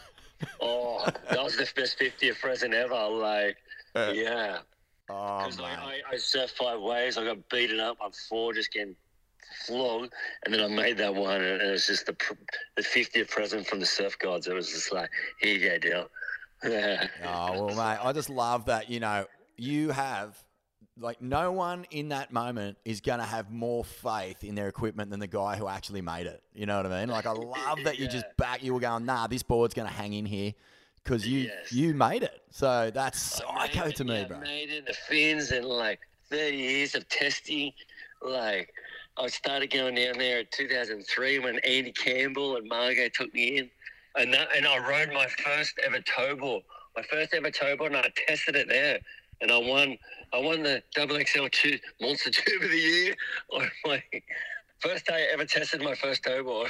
Oh, that was the best fiftieth present ever. Like, uh, yeah. Oh, Because mate. I, I, I surfed five waves. I got beaten up on four, just getting flogged. And then I made that one, and it was just the the fiftieth present from the surf gods. It was just like, here you go, deal. Yeah. Oh, well, mate, I just love that, you know, you have... Like, no one in that moment is going to have more faith in their equipment than the guy who actually made it. You know what I mean? Like, I love that you yeah. just back, you were going, nah, this board's going to hang in here because you yes. you made it. So that's psycho it, to me, yeah, bro. I made it, the fins, and like thirty years of testing. Like, I started going down there in two thousand three when Andy Campbell and Margot took me in. And, that, and I rode my first ever towboard. My first ever towboard, and I tested it there. And I won I won the double X L two Monster Tube of the Year on my first day I ever tested my first towboard.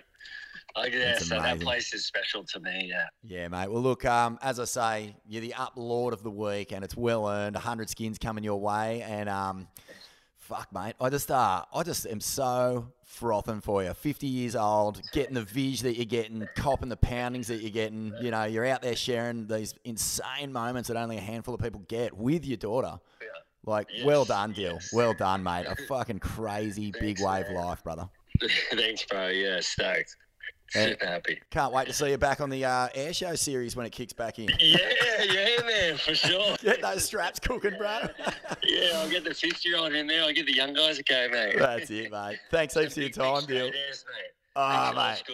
I guess so that place is special to me, yeah. Yeah, mate. Well, look, um, as I say, you're the up lord of the week, and it's well earned. one hundred skins coming your way, and um, fuck, mate. I just, uh, I just am so frothing for you. fifty years old, getting the vig that you're getting, copping the poundings that you're getting. You know, you're out there sharing these insane moments that only a handful of people get with your daughter. Yeah. Like, yes, well done, Dill. yes. Well done, mate. A fucking crazy Thanks, big wave man. life, brother. Thanks, bro. Yeah, stoked. Yeah. Super happy. Can't wait to see you back on the uh, air show series when it kicks back in. Yeah, yeah, man, for sure. Get those straps cooking, bro. Yeah, I'll get the fifty-year-old in there. I'll get the young guys a go, mate. That's it, mate. Thanks heaps for your time, Dill. Oh, Oh, mate.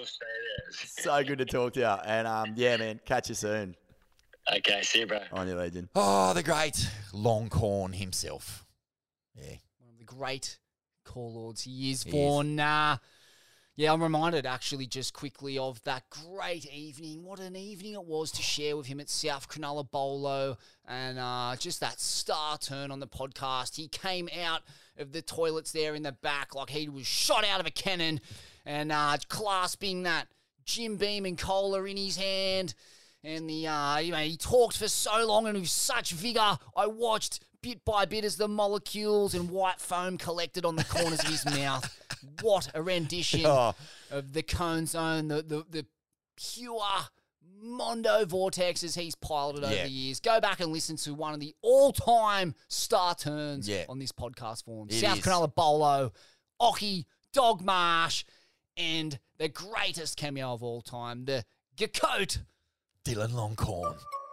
So good to talk to you. And, um, yeah, man, catch you soon. Okay, see you, bro. On your legend. Oh, the great Longhorn himself. Yeah. One of the great call lords he is, He Vaughn. Uh, yeah, I'm reminded actually just quickly of that great evening. What an evening it was to share with him at South Cronulla Bolo, and uh, just that star turn on the podcast. He came out of the toilets there in the back like he was shot out of a cannon and uh, clasping that Jim Beam and cola in his hand. And the uh, you know, he talked for so long and with such vigour, I watched bit by bit as the molecules and white foam collected on the corners of his mouth. What a rendition Oh. of the Cone Zone, the, the, the pure Mondo vortexes he's piloted over Yeah. the years. Go back and listen to one of the all-time star turns Yeah. on this podcast form. It South is. Cronulla Bolo, Occy, Dog Marsh, and the greatest cameo of all time, the Gacote. Dylan Longcorn.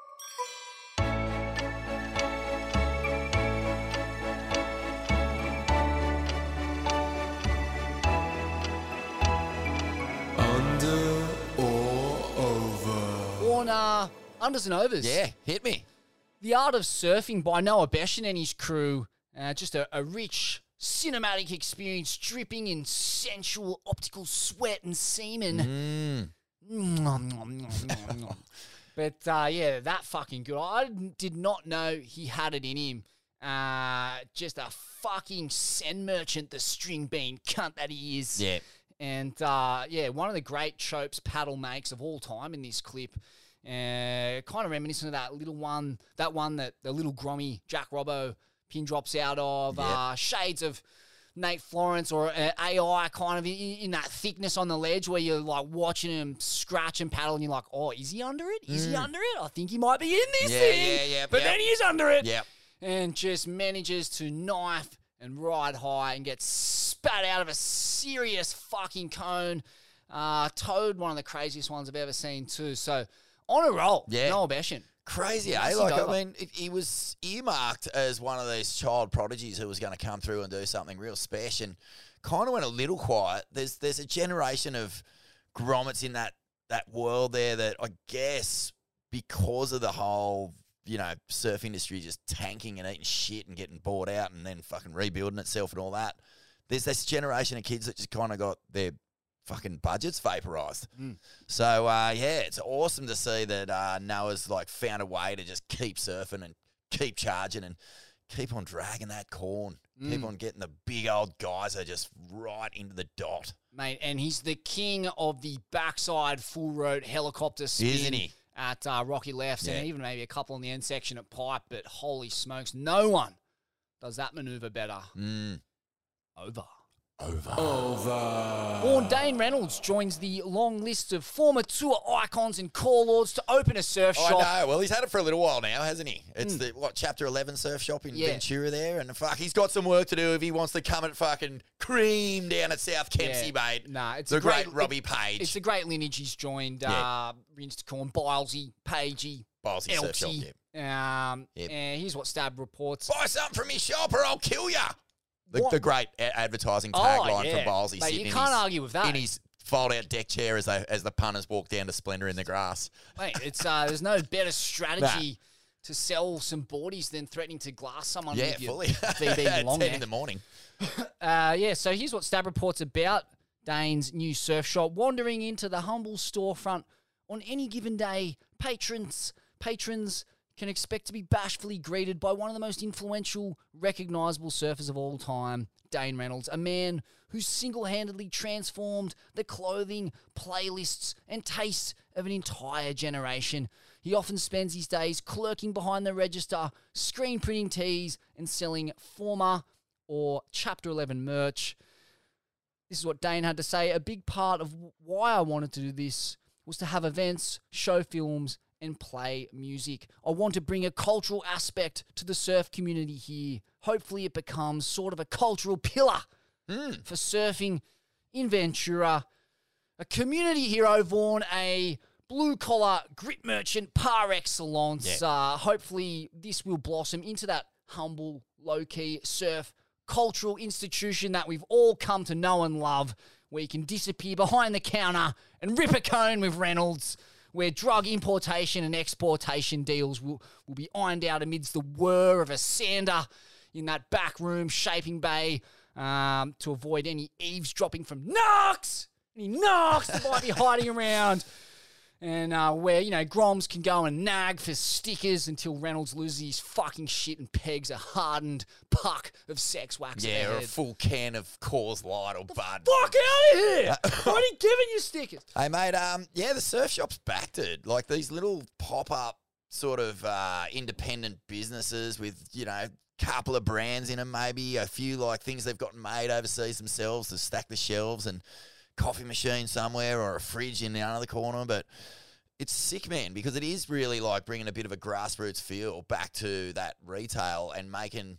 Under or over? Warner, unders and overs. Yeah, hit me. The Art of Surfing by Noah Beshan and his crew. Uh, just a, a rich cinematic experience dripping in sensual optical sweat and semen. Mm. Nom, nom, nom, nom, nom. But uh, yeah, that fucking good. I did not know he had it in him. Uh, just a fucking send merchant, the string bean cunt that he is. Yeah. And uh, yeah, one of the great Chopes paddle makes of all time in this clip. Uh, kind of reminiscent of that little one, that one that the little grommy Jack Robbo pin drops out of. Yep. Uh, shades of Nate Florence or uh, A I kind of in, in that thickness on the ledge where you're like watching him scratch and paddle and you're like, oh, is he under it? Is he Mm. under it? I think he might be in this Yeah, thing. yeah, yeah, But yep. then he is under it. Yep. And just manages to knife and ride high and get spat out of a serious fucking cone. Uh, Toad, one of the craziest ones I've ever seen too. So on a roll, Yeah. Noah Beshan. Crazy, eh? Massive Like, over. I mean, if he was earmarked as one of these child prodigies who was going to come through and do something real special and kind of went a little quiet. There's there's a generation of grommets in that, that world there that I guess because of the whole, you know, surf industry just tanking and eating shit and getting bought out and then fucking rebuilding itself and all that, there's this generation of kids that just kind of got their fucking budgets vaporized. Mm. So, uh, yeah, it's awesome to see that uh, Noah's, like, found a way to just keep surfing and keep charging and keep on dragging that corn. Keep Mm. on getting the big old geyser just right into the dot. Mate, and he's the king of the backside full road helicopter spin. Isn't he? At uh, Rocky Lefts Yeah. and even maybe a couple on the end section at Pipe, but holy smokes, no one does that maneuver better. Mm. Over. Over. Over. Born Dane Reynolds joins the long list of former tour icons and call lords to open a surf shop. I know. Well, he's had it for a little while now, hasn't he? It's the, what, Chapter eleven surf shop in Yeah. Ventura there. And fuck, he's got some work to do if he wants to come and fucking cream down at South Kempsey, Yeah. mate. Nah, it's the a great, great Robbie it- Page. It's a great lineage he's joined. Yeah. Uh, Rincecorn, Bilesy, Pagey, Bilesy Surf Shop, Elksy. yeah. Um, Yep. And here's what Stab reports. Buy something from his shop or I'll kill ya. The, What? the great a- advertising Oh, tagline yeah. from Bilesy. Mate, sitting you in can't his, argue with that. In his fold-out deck chair as, they, as the punters walk down to Splendor in the grass. Mate, it's uh, there's no better strategy to sell some boardies than threatening to glass someone Yeah, with your fully. V B At long ten neck. in the morning. Uh, yeah, so here's what Stab reports about Dane's new surf shop. Wandering into the humble storefront on any given day, patrons patrons can expect to be bashfully greeted by one of the most influential, recognisable surfers of all time, Dane Reynolds, a man who single-handedly transformed the clothing, playlists, and tastes of an entire generation. He often spends his days clerking behind the register, screen printing tees, and selling former or Chapter eleven merch. This is what Dane had to say. A big part of why I wanted to do this was to have events, show films, and play music. I want to bring a cultural aspect to the surf community here. Hopefully it becomes sort of a cultural pillar Mm. for surfing in Ventura. A community hero, Vaughan, a blue-collar grit merchant par excellence. Yeah. Uh, hopefully this will blossom into that humble, low-key surf cultural institution that we've all come to know and love, where you can disappear behind the counter and rip a cone with Reynolds, where drug importation and exportation deals will, will be ironed out amidst the whir of a sander in that back room, Shaping Bay, um, to avoid any eavesdropping from Knox, any Knox that might be hiding around. and uh, where, you know, Groms can go and nag for stickers until Reynolds loses his fucking shit and pegs a hardened puck of sex wax at Yeah, their or a head. full can of Coors Light or Bud. Fuck out of here! Why are you giving you stickers? Hey, mate, um, yeah, the surf shop's back, dude. Like these little pop-up sort of uh, independent businesses with, you know, couple of brands in them, maybe a few like things they've gotten made overseas themselves to stack the shelves, and coffee machine somewhere or a fridge in the other corner. But it's sick, man, because it is really like bringing a bit of a grassroots feel back to that retail and making,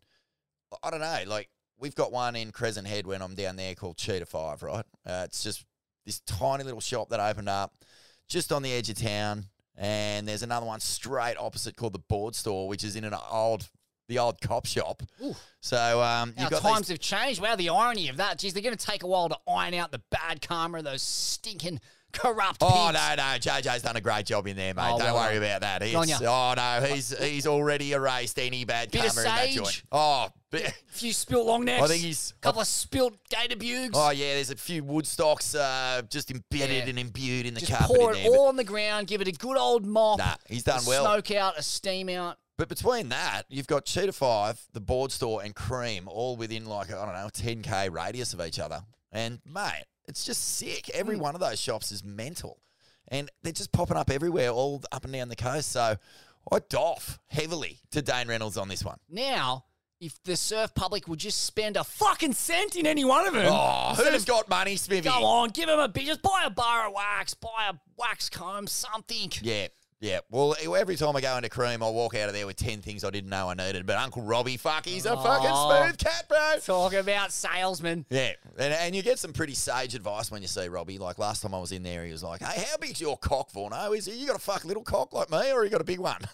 I don't know, like we've got one in Crescent Head when I'm down there called Cheetah Five, right? Uh, it's just this tiny little shop that opened up just on the edge of town. And there's another one straight opposite called the Board Store, which is in an old, the old cop shop. Ooh. So um, How you've got times these, have changed. Wow, the irony of that. Jeez, they're going to take a while to iron out the bad karma of those stinking corrupt Oh, pigs. no, no. J J's done a great job in there, mate. Oh, Don't well worry done. about that. Good on It's, ya. oh, no. He's he's already erased any bad Bit of karma in that sage. joint. Oh, bit, A few spilt long necks. I think he's- A couple of spilt gator bugs. oh, yeah, there's a few Woodstocks uh, just embedded Yeah. and imbued in the Just carpet pour in it there. but- all on the ground, give it a good old mop. Nah, he's done a well. Smoke out, a steam out. But between that, you've got Cheetah Five, the Board Store, and Cream all within like, I don't know, a ten K radius of each other. And, mate, it's just sick. Every Mm. one of those shops is mental. And they're just popping up everywhere, all up and down the coast. So I doff heavily to Dane Reynolds on this one. Now, if the surf public would just spend a fucking cent in any one of them. Oh, instead who's of- got money, Smithy? Go on, give them a bit. Just buy a bar of wax, buy a wax comb, something. Yeah, yeah. Well, every time I go into Cream, I walk out of there with ten things I didn't know I needed. But Uncle Robbie, fuck, he's a Oh. fucking smooth cat, bro. Talk about salesman. Yeah, and, and you get some pretty sage advice when you see Robbie. Like last time I was in there, he was like, "Hey, how big's your cock, Vorno? Is it, you got a fuck little cock like me, or you got a big one?"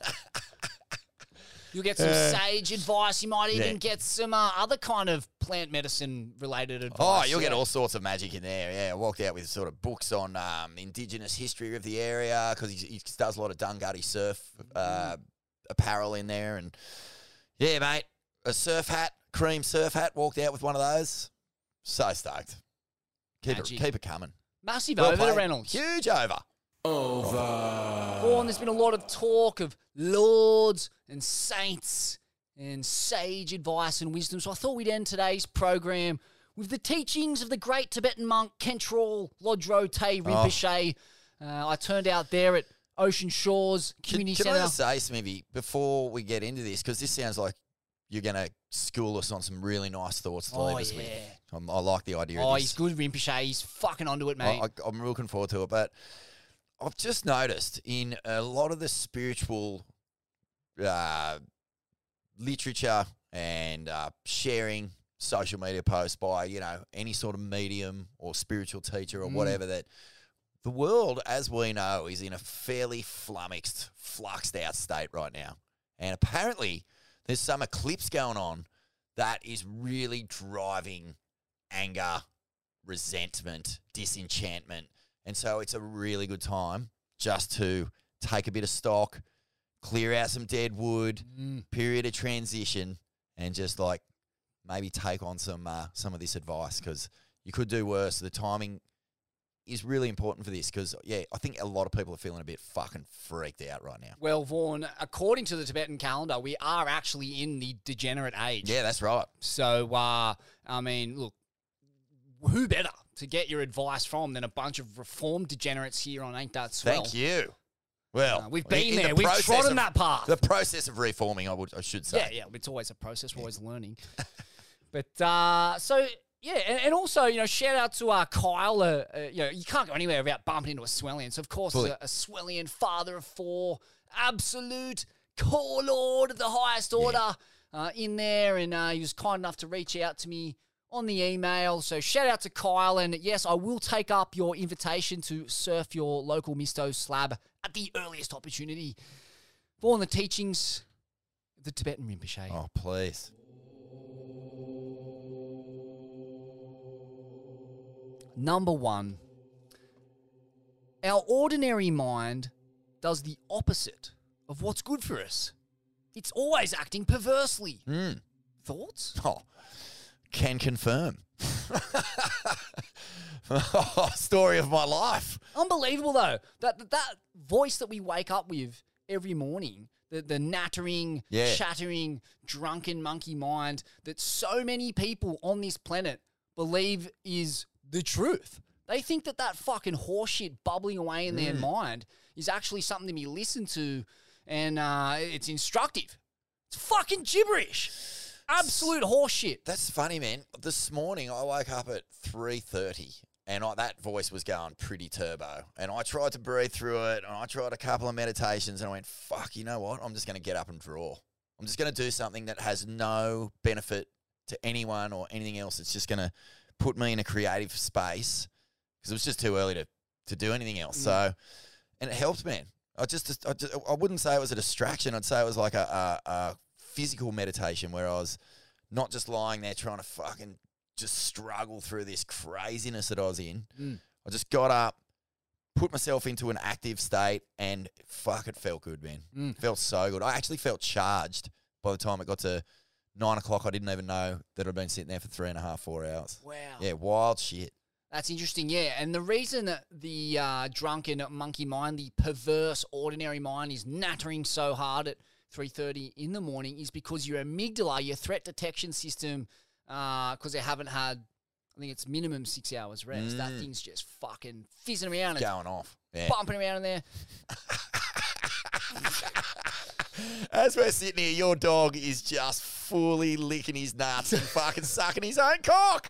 You'll get some Uh, sage advice. You might even yeah. get some uh, other kind of plant medicine related advice. Oh, you'll yeah. get all sorts of magic in there. Yeah, I walked out with sort of books on um, indigenous history of the area because he, he does a lot of Dungutty surf uh, apparel in there. And yeah, mate, a surf hat, Cream surf hat, walked out with one of those. So stoked. Keep it, Magic. keep it coming. Massive Well over to played. Reynolds. Huge over. Oh, and there's been a lot of talk of lords and saints and sage advice and wisdom. So I thought we'd end today's program with the teachings of the great Tibetan monk Khentrul Lodro Te Rinpoche. Uh, I turned out there at Ocean Shores Can, Community can I Centre. just say, Smithy, before we get into this, because this sounds like you're going to school us on some really nice thoughts to Oh, leave us yeah. with. Um, I like the idea Oh, of he's this. good, Rinpoche. He's fucking onto it, mate. I, I, I'm looking forward to it. But I've just noticed in a lot of the spiritual uh, literature and uh, sharing social media posts by, you know, any sort of medium or spiritual teacher or Mm. whatever, that the world, as we know, is in a fairly flummoxed, fluxed out state right now. And apparently there's some eclipse going on that is really driving anger, resentment, disenchantment. And so it's a really good time just to take a bit of stock, clear out some dead wood, Mm. period of transition, and just like maybe take on some uh, some of this advice, because you could do worse. The timing is really important for this because, yeah, I think a lot of people are feeling a bit fucking freaked out right now. Well, Vaughan, according to the Tibetan calendar, we are actually in the degenerate age. Yeah, that's right. So, uh, I mean, look, who better to get your advice from than a bunch of reformed degenerates here on Ain't That Swell? Thank you. Well, Uh, we've been in the there. We've process trodden of- that path. The process of reforming, I would, I should say. Yeah, yeah, it's always a process. We're always learning. But, uh, so, yeah, and, and also, you know, shout out to uh, Kyle. Uh, uh, you know, you can't go anywhere without bumping into a Swellian. So, of course, Fully. a, a Swellian father of four, absolute core lord of the highest order uh, in there. And uh, he was kind enough to reach out to me on the email. So shout out to Kyle. And yes, I will take up your invitation to surf your local Misto slab at the earliest opportunity. For the teachings of the Tibetan Rinpoche. Oh, please. Number one, our ordinary mind does the opposite of what's good for us. It's always acting perversely. Mm. Thoughts? Oh, can confirm. Story of my life. Unbelievable though. That that, that voice that we wake up with every morning, the the nattering, Yeah. chattering, drunken monkey mind that so many people on this planet believe is the truth. They think that that fucking horseshit bubbling away in their mind is actually something to be listened to, and uh, it's instructive. It's fucking gibberish. Absolute horseshit. That's funny, man. This morning I woke up at three thirty and I, that voice was going pretty turbo. And I tried to breathe through it and I tried a couple of meditations and I went, fuck, you know what? I'm just going to get up and draw. I'm just going to do something that has no benefit to anyone or anything else. It's just going to put me in a creative space because it was just too early to, to do anything else. Mm. So, and it helped, man. I just, I just, I wouldn't say it was a distraction. I'd say it was like a, a, a physical meditation where I was not just lying there trying to fucking just struggle through this craziness that I was in. Mm. I just got up, put myself into an active state, and fuck, it felt good, man. Mm. Felt so good. I actually felt charged by the time it got to nine o'clock. I didn't even know that I'd been sitting there for three and a half, four hours. Wow. Yeah, wild shit. That's interesting, yeah. And the reason that the uh, drunken monkey mind, the perverse ordinary mind, is nattering so hard at three thirty in the morning is because your amygdala, your threat detection system, because uh, they haven't had, I think it's minimum six hours rest. Mm. That thing's just fucking fizzing around. It's going off. Yeah. Bumping around in there. As we're sitting here, your dog is just fully licking his nuts and fucking sucking his own cock.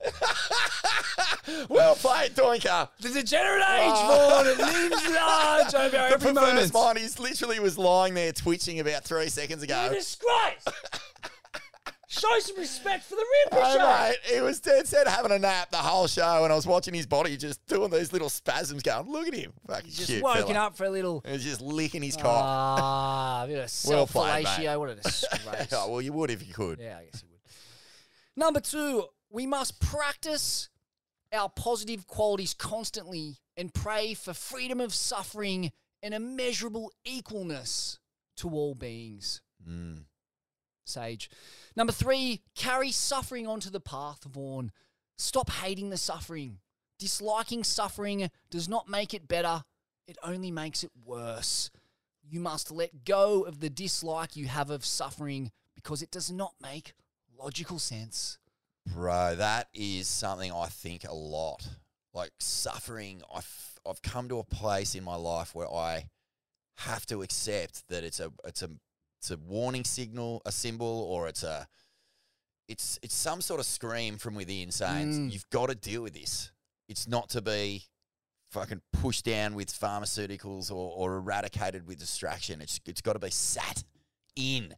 Well played, Doinker. The degenerate age, Vaughan. It looms large over The every perverse moment. mind, he literally was lying there twitching about three seconds ago. You're a disgrace. Show some respect for the Oh, Rinpoche. mate, he was dead set having a nap the whole show, and I was watching his body just doing these little spasms going, look at him. Fucking He's just cute woken fella. up for a little... He was just licking his cock. Ah, a bit of Well played, self-fellatio. mate. What a disgrace. Oh, well, you would if you could. Yeah, I guess you would. Number two, we must practice our positive qualities constantly and pray for freedom of suffering and immeasurable equalness to all beings. Mm. Sage. Number three, carry suffering onto the path, Vaughan. Stop hating the suffering. Disliking suffering does not make it better. It only makes it worse. You must let go of the dislike you have of suffering because it does not make logical sense. Bro, that is something I think a lot. Like suffering, I've, I've come to a place in my life where I have to accept that it's a it's a it's a warning signal, a symbol, or it's a it's it's some sort of scream from within saying Mm. you've got to deal with this. It's not to be fucking pushed down with pharmaceuticals or, or eradicated with distraction. It's it's got to be sat in.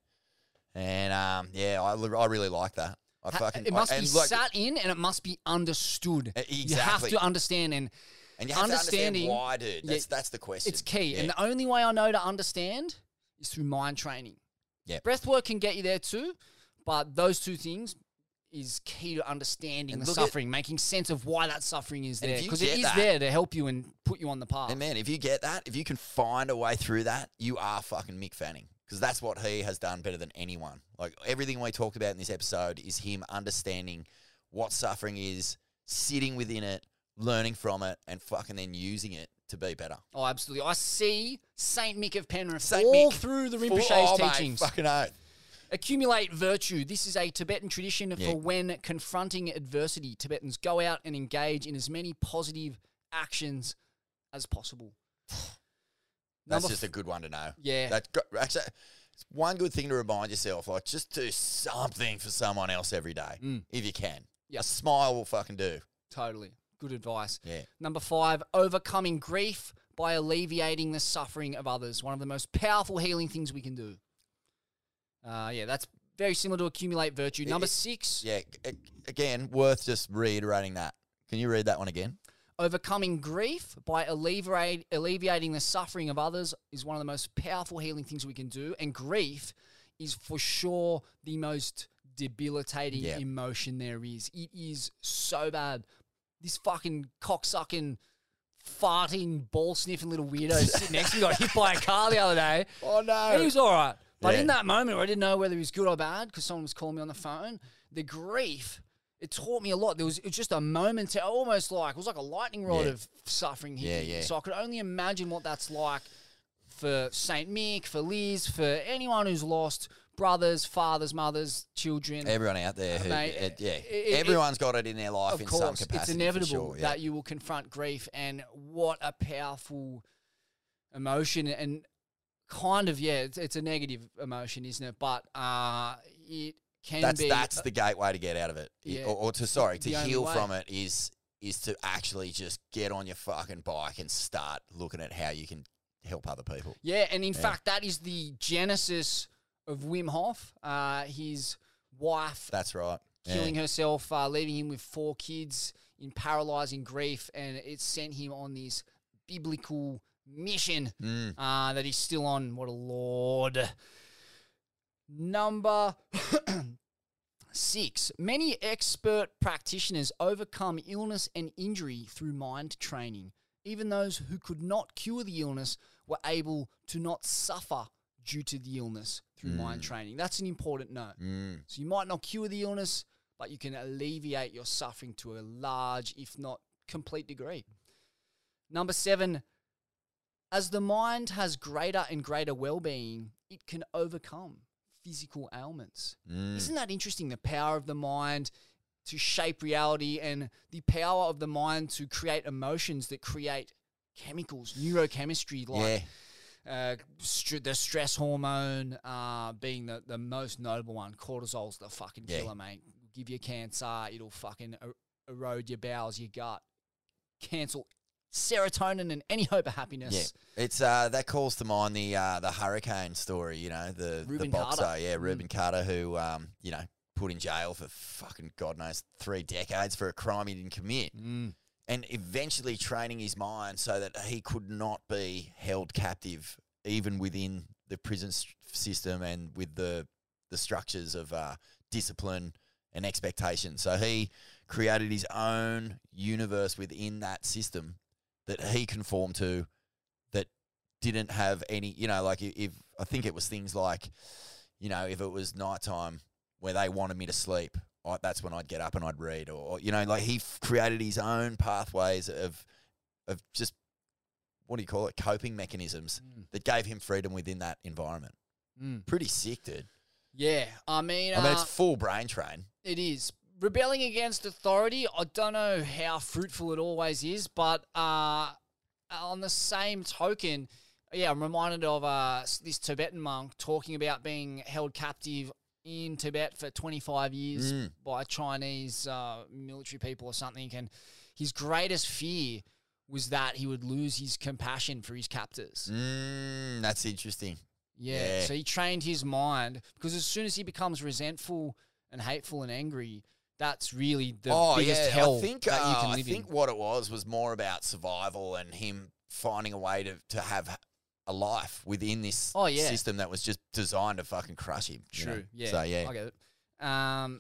And um, yeah, I, I really like that. I Ha- fucking it must I, be and like- sat in and it must be understood. Uh, You have exactly. to understand, and And you have to understand understanding why, dude. Yeah, That's that's the question. it's key. Yeah. And the only way I know to understand is through mind training. Yeah. Breath work can get you there too, but those two things is key to understanding And the look at- suffering, making sense of why that suffering is And there. if you Because it get is that- there to help you and put you on the path. And man, if you get that, if you can find a way through that, you are fucking Mick Fanning. Because that's what he has done better than anyone. Like everything we talked about in this episode is him understanding what suffering is, sitting within it, learning from it, and fucking then using it to be better. Oh, absolutely. I see Saint Mick of Penrith Saint all Mick. through the Full- Rinpoche's oh, mate, teachings. fucking oath. Accumulate virtue. This is a Tibetan tradition Yeah. for when confronting adversity. Tibetans go out and engage in as many positive actions as possible. That's Number just f- a good one to know. Yeah. That's go- actually it's one good thing to remind yourself. Like, just do something for someone else every day, Mm. if you can. Yep. A smile will fucking do. Totally. Good advice. Yeah. Number five, overcoming grief by alleviating the suffering of others. One of the most powerful healing things we can do. Uh, yeah, that's very similar to accumulate virtue. It- Number it- six, Yeah. a- Again, worth just reiterating that. Can you read that one again? overcoming grief by alleviate, alleviating the suffering of others is one of the most powerful healing things we can do. And grief is for sure the most debilitating Yeah. emotion there is. It is so bad. This fucking cocksucking, farting, ball-sniffing little weirdo sitting next to me got hit by a car the other day. Oh, no. He was all right. But Yeah. in that moment where I didn't know whether he was good or bad because someone was calling me on the phone, the grief it taught me a lot. There was, it was just a moment, almost like, it was like a lightning rod Yeah. of suffering Yeah, here. yeah. So I could only imagine what that's like for Saint Mick, for Liz, for anyone who's lost brothers, fathers, mothers, children. Everyone out there, who, Mate, it- yeah, it- it- everyone's got it in their life Of in course, some capacity. it's inevitable for sure, yeah. that you will confront grief, and what a powerful emotion, and kind of, yeah, it's, it's a negative emotion, isn't it? But uh, it can that's be. that's the gateway to get out of it, Yeah. or, or to sorry to The only heal way. from it is is to actually just get on your fucking bike and start looking at how you can help other people. Yeah, and in Yeah. fact, that is the genesis of Wim Hof. Uh, his wife That's right. killing yeah. herself, uh, leaving him with four kids in paralyzing grief, and it sent him on this biblical mission Mm. uh, that he's still on. What a lord. Number six. Many expert practitioners overcome illness and injury through mind training. Even those who could not cure the illness were able to not suffer due to the illness through mind training. That's an important note. Mm. So you might not cure the illness, but you can alleviate your suffering to a large, if not complete degree. Number seven, as the mind has greater and greater well-being, it can overcome physical ailments. Mm. Isn't that interesting? The power of the mind to shape reality, and the power of the mind to create emotions that create chemicals, neurochemistry, like uh, st- the stress hormone uh, being the, the most notable one. Cortisol's the fucking Yeah. killer, mate. It'll give you cancer. It'll fucking er- erode your bowels, your gut, cancel serotonin and any hope of happiness. Yeah, it's uh, that calls to mind the uh, the hurricane story. You know, the Ruben the boxer, Carter. yeah, Mm. Ruben Carter, who um, you know, put in jail for fucking God knows three decades for a crime he didn't commit, Mm. and eventually training his mind so that he could not be held captive, even within the prison s- system and with the the structures of uh, discipline and expectation. So he created his own universe within that system that he conformed to, that didn't have any, you know, like if, if I think it was things like, you know, if it was nighttime where they wanted me to sleep, I, that's when I'd get up and I'd read, or, or you know, like he f- created his own pathways of of just, what do you call it, coping mechanisms Mm. that gave him freedom within that environment. Mm. Pretty sick, dude. Yeah, I mean, I mean, uh, it's full brain train. it is. Rebelling against authority, I don't know how fruitful it always is, but uh, on the same token, yeah, I'm reminded of uh, s- this Tibetan monk talking about being held captive in Tibet for twenty-five years Mm. by Chinese uh, military people or something, and his greatest fear was that he would lose his compassion for his captors. Mm, that's interesting. Yeah. Yeah. So he trained his mind, because as soon as he becomes resentful and hateful and angry, that's really the oh biggest yeah, hell I think that you uh, can I live think in. what it was was more about survival and him finding a way to, to have a life within this Oh, yeah. system that was just designed to fucking crush him. you know? True. Yeah. So yeah. I get it. Um,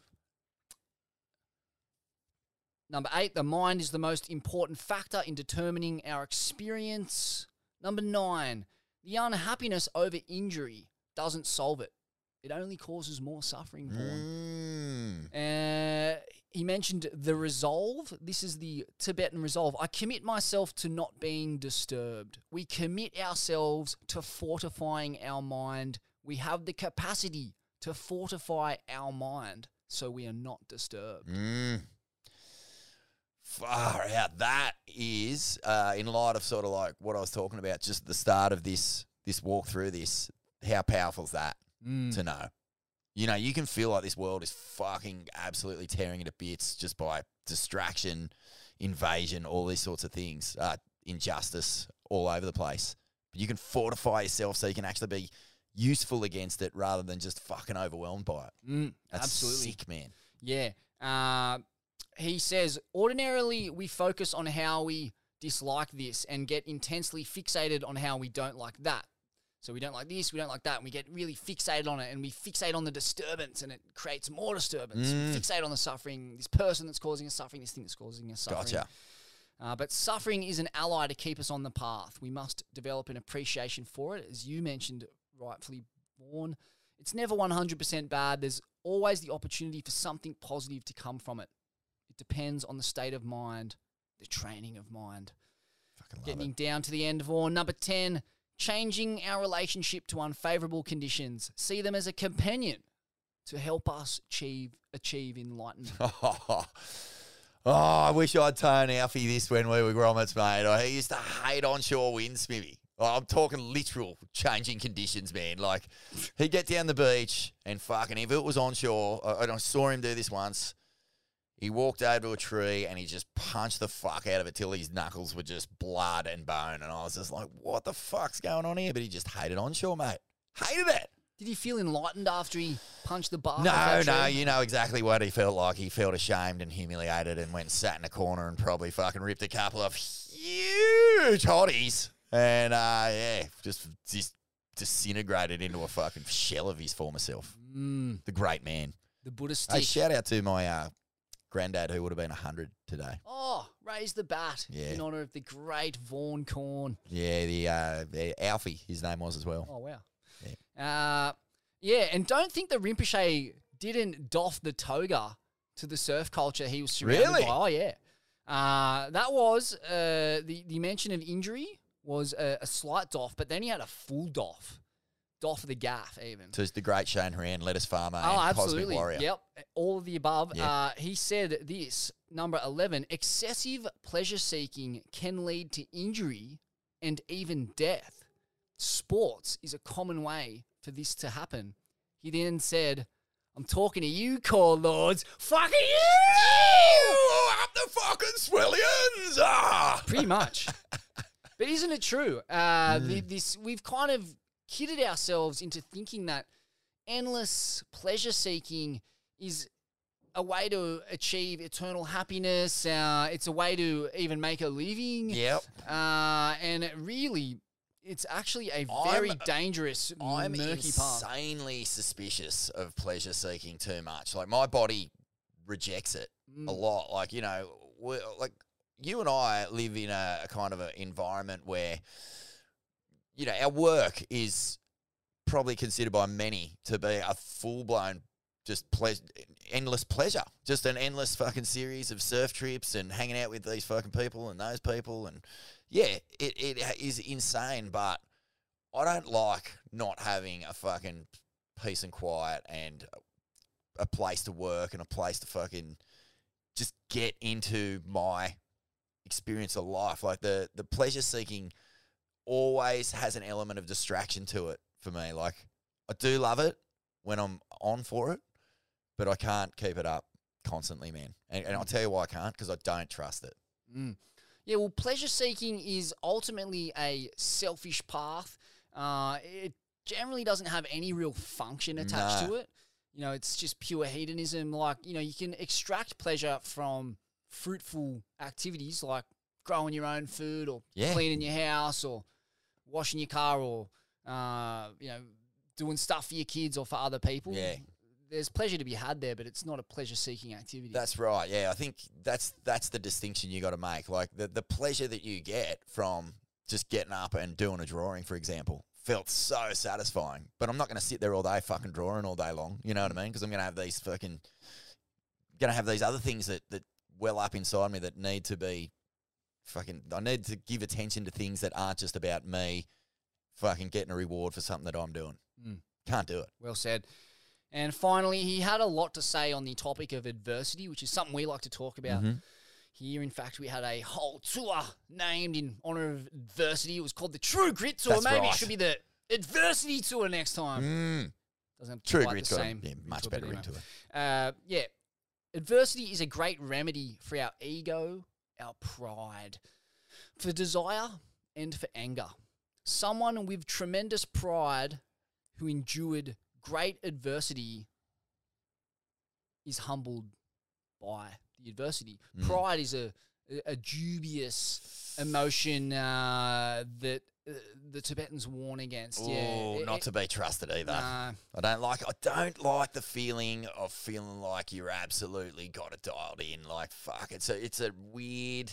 number eight, the mind is the most important factor in determining our experience. Number nine, the unhappiness over injury doesn't solve it. It only causes more suffering, Vaughan. Mm. Uh, he mentioned the resolve. This is the Tibetan resolve. I commit myself to not being disturbed. We commit ourselves to fortifying our mind. We have the capacity to fortify our mind so we are not disturbed. Mm. Far out. That is, uh, in light of sort of like what I was talking about just at the start of this this walk through this, how powerful is that Mm. to know? You know, you can feel like this world is fucking absolutely tearing it to bits just by distraction, invasion, all these sorts of things, uh, injustice all over the place. But you can fortify yourself so you can actually be useful against it rather than just fucking overwhelmed by it. Mm, That's absolutely. sick, man. Yeah. Uh, he says, ordinarily we focus on how we dislike this and get intensely fixated on how we don't like that. So we don't like this, we don't like that, and we get really fixated on it, and we fixate on the disturbance, and it creates more disturbance. Mm. We fixate on the suffering, this person that's causing us suffering, this thing that's causing us suffering. Gotcha. Uh, but suffering is an ally to keep us on the path. We must develop an appreciation for it, as you mentioned, rightfully, Vaughan. It's never one hundred percent bad. There's always the opportunity for something positive to come from it. It depends on the state of mind, the training of mind. Fucking love Getting it. down to the end of all. Number ten, changing our relationship to unfavourable conditions. See them as a companion to help us achieve achieve enlightenment. Oh, I wish I'd turned Alfie this when we were grommets, mate. I used to hate onshore winds, Smithy. I'm talking literal changing conditions, man. Like, he'd get down the beach and fucking, if it was onshore, I, and I saw him do this once, he walked over to a tree and he just punched the fuck out of it till his knuckles were just blood and bone. And I was just like, what the fuck's going on here? But he just hated onshore, mate. Hated it. Did he feel enlightened after he punched the bark? No, off that no, tree? you know exactly what he felt like. He felt ashamed and humiliated and went and sat in a corner and probably fucking ripped a couple of huge hotties. And, uh, yeah, just, just disintegrated into a fucking shell of his former self. Mm, The great man. the Buddha Hey, stick. shout out to my uh, granddad who would have been one hundred today. Oh, raise the bat Yeah. in honour of the great Vaughan Corn. Yeah, the, uh, the Alfie, his name was as well. Oh, wow. Yeah. Uh, yeah, and don't think that Rinpoche didn't doff the toga to the surf culture he was surrounded Really? by. Oh, yeah. Uh, that was, uh, the, the mention of injury was a, a slight doff, but then he had a full doff. Doff of the gaff, even. So it's the great Shane Horan, Lettuce Farmer, Oh, and absolutely. Cosmic Warrior. Yep. All of the above. Yeah. Uh, he said this, number eleven, excessive pleasure seeking can lead to injury and even death. Sports is a common way for this to happen. He then said, I'm talking to you, core lords. Fucking you! Up the fucking swellions! Ah! Pretty much. But isn't it true? Uh, the, this we've kind of kidded ourselves into thinking that endless pleasure seeking is a way to achieve eternal happiness. Uh, it's a way to even make a living. Yep. Uh, and it really, it's actually a very I'm- dangerous, I'm murky path. insanely suspicious of pleasure seeking too much. Like, my body rejects it Mm. a lot. Like, you know, we're, like you and I live in a, a kind of an environment where, you know, our work is probably considered by many to be a full blown just ple- endless pleasure, just an endless fucking series of surf trips and hanging out with these fucking people and those people. And yeah, it, it is insane, but I don't like not having a fucking peace and quiet and a place to work and a place to fucking just get into my experience of life. Like, the, the pleasure seeking always has an element of distraction to it for me. Like, I do love it when I'm on for it, but I can't keep it up constantly, man. And, and I'll tell you why I can't, because I don't trust it. Mm. Yeah, well, pleasure seeking is ultimately a selfish path. Uh, it generally doesn't have any real function attached No. to it. You know, it's just pure hedonism. Like, you know, you can extract pleasure from fruitful activities like growing your own food or Yeah. cleaning your house or washing your car or, uh, you know, doing stuff for your kids or for other people. Yeah. There's pleasure to be had there, but it's not a pleasure-seeking activity. That's right. Yeah, I think that's that's the distinction you got to make. Like, the, the pleasure that you get from just getting up and doing a drawing, for example, felt so satisfying. But I'm not going to sit there all day fucking drawing all day long. You know what I mean? Because I'm going to have these fucking, going to have these other things that, that well up inside me that need to be fucking, I need to give attention to things that aren't just about me fucking getting a reward for something that I'm doing. Mm. Can't do it. Well said. And finally, he had a lot to say on the topic of adversity, which is something we like to talk about Mhm. here. In fact, we had a whole tour named in honor of adversity. It was called the True Grit Tour. That's Maybe right. it should be the Adversity Tour next time. Mm. Doesn't have to True be quite Grit's the got a same. yeah, much into better but ring to anyway. it. Uh, yeah. Adversity is a great remedy for our ego, our pride, for desire, and for anger. Someone with tremendous pride who endured great adversity is humbled by the adversity. Mm. Pride is a, a, a dubious emotion uh, that uh, the Tibetans warn against. Oh, yeah, not It- to be trusted either. Nah. I don't like. I don't like the feeling of feeling like you're absolutely got it dialed in. Like, fuck, it's a it's a weird,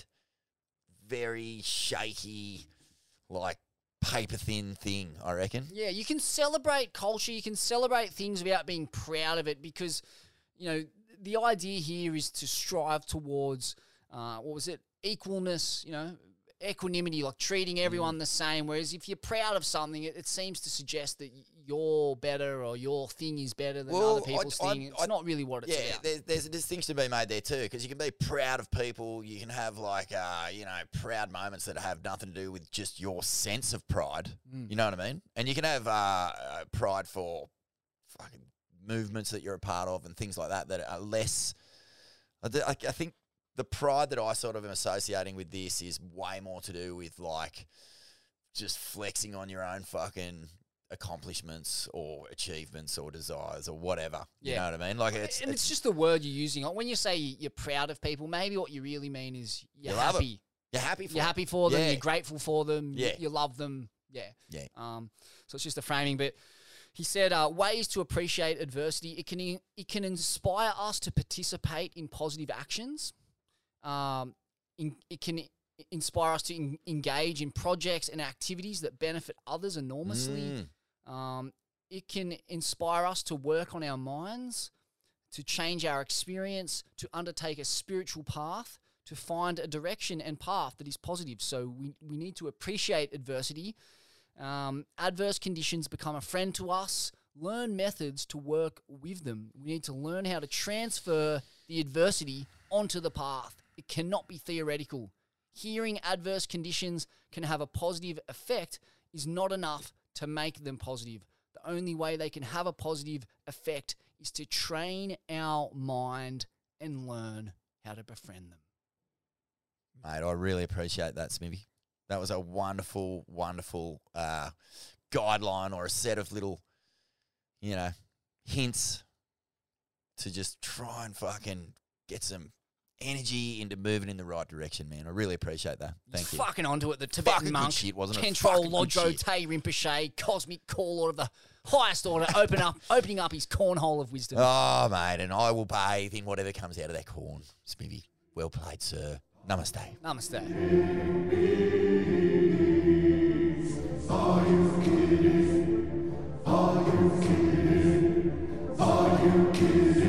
very shaky, like paper thin thing. I reckon. Yeah, you can celebrate culture, you can celebrate things without being proud of it because, you know, the idea here is to strive towards, uh, what was it, equalness, you know, equanimity, like treating everyone mm. the same. Whereas if you're proud of something, it, it seems to suggest that you're better or your thing is better than well, other people's I, thing. I, It's I, not really what it's yeah, about. There's, there's a distinction to be made there too, because you can be proud of people. You can have like, uh, you know, proud moments that have nothing to do with just your sense of pride. Mm. You know what I mean? And you can have uh, uh, pride for fucking movements that you're a part of and things like that that are less. I, I think the pride that I sort of am associating with this is way more to do with like just flexing on your own fucking accomplishments or achievements or desires or whatever. Yeah. You know what I mean? Like it's and it's, it's just the word you're using. Like when you say you're proud of people, maybe what you really mean is you're you love happy. Them. You're happy for You're them. happy for them. Yeah. You're grateful for them. Yeah. You, you love them. Yeah. Yeah. Um. So it's just a framing, but. He said, uh, ways to appreciate adversity. It can it can inspire us to participate in positive actions. Um, in, it can inspire us to in, engage in projects and activities that benefit others enormously. Mm. Um, it can inspire us to work on our minds, to change our experience, to undertake a spiritual path, to find a direction and path that is positive. So we, we need to appreciate adversity. Um, adverse conditions become a friend to us. Learn methods to work with them. We need to learn how to transfer the adversity onto the path. It cannot be theoretical. Hearing adverse conditions can have a positive effect is not enough to make them positive. The only way they can have a positive effect is to train our mind and learn how to befriend them. Mate, I really appreciate that, Smithy. That was a wonderful, wonderful uh, guideline or a set of little, you know, hints to just try and fucking get some energy into moving in the right direction, man. I really appreciate that. Thank He's you. fucking onto it. The Tibetan fucking monk, good shit, wasn't it? Control Fucking good Lodro shit. Te Rinpoche, cosmic call order of the highest order, open up, opening up his cornhole of wisdom. Oh, mate, and I will bathe in whatever comes out of that corn. Smithy, well played, sir. Namaste. Namaste. Are you kidding? Are you kidding? Are you kidding?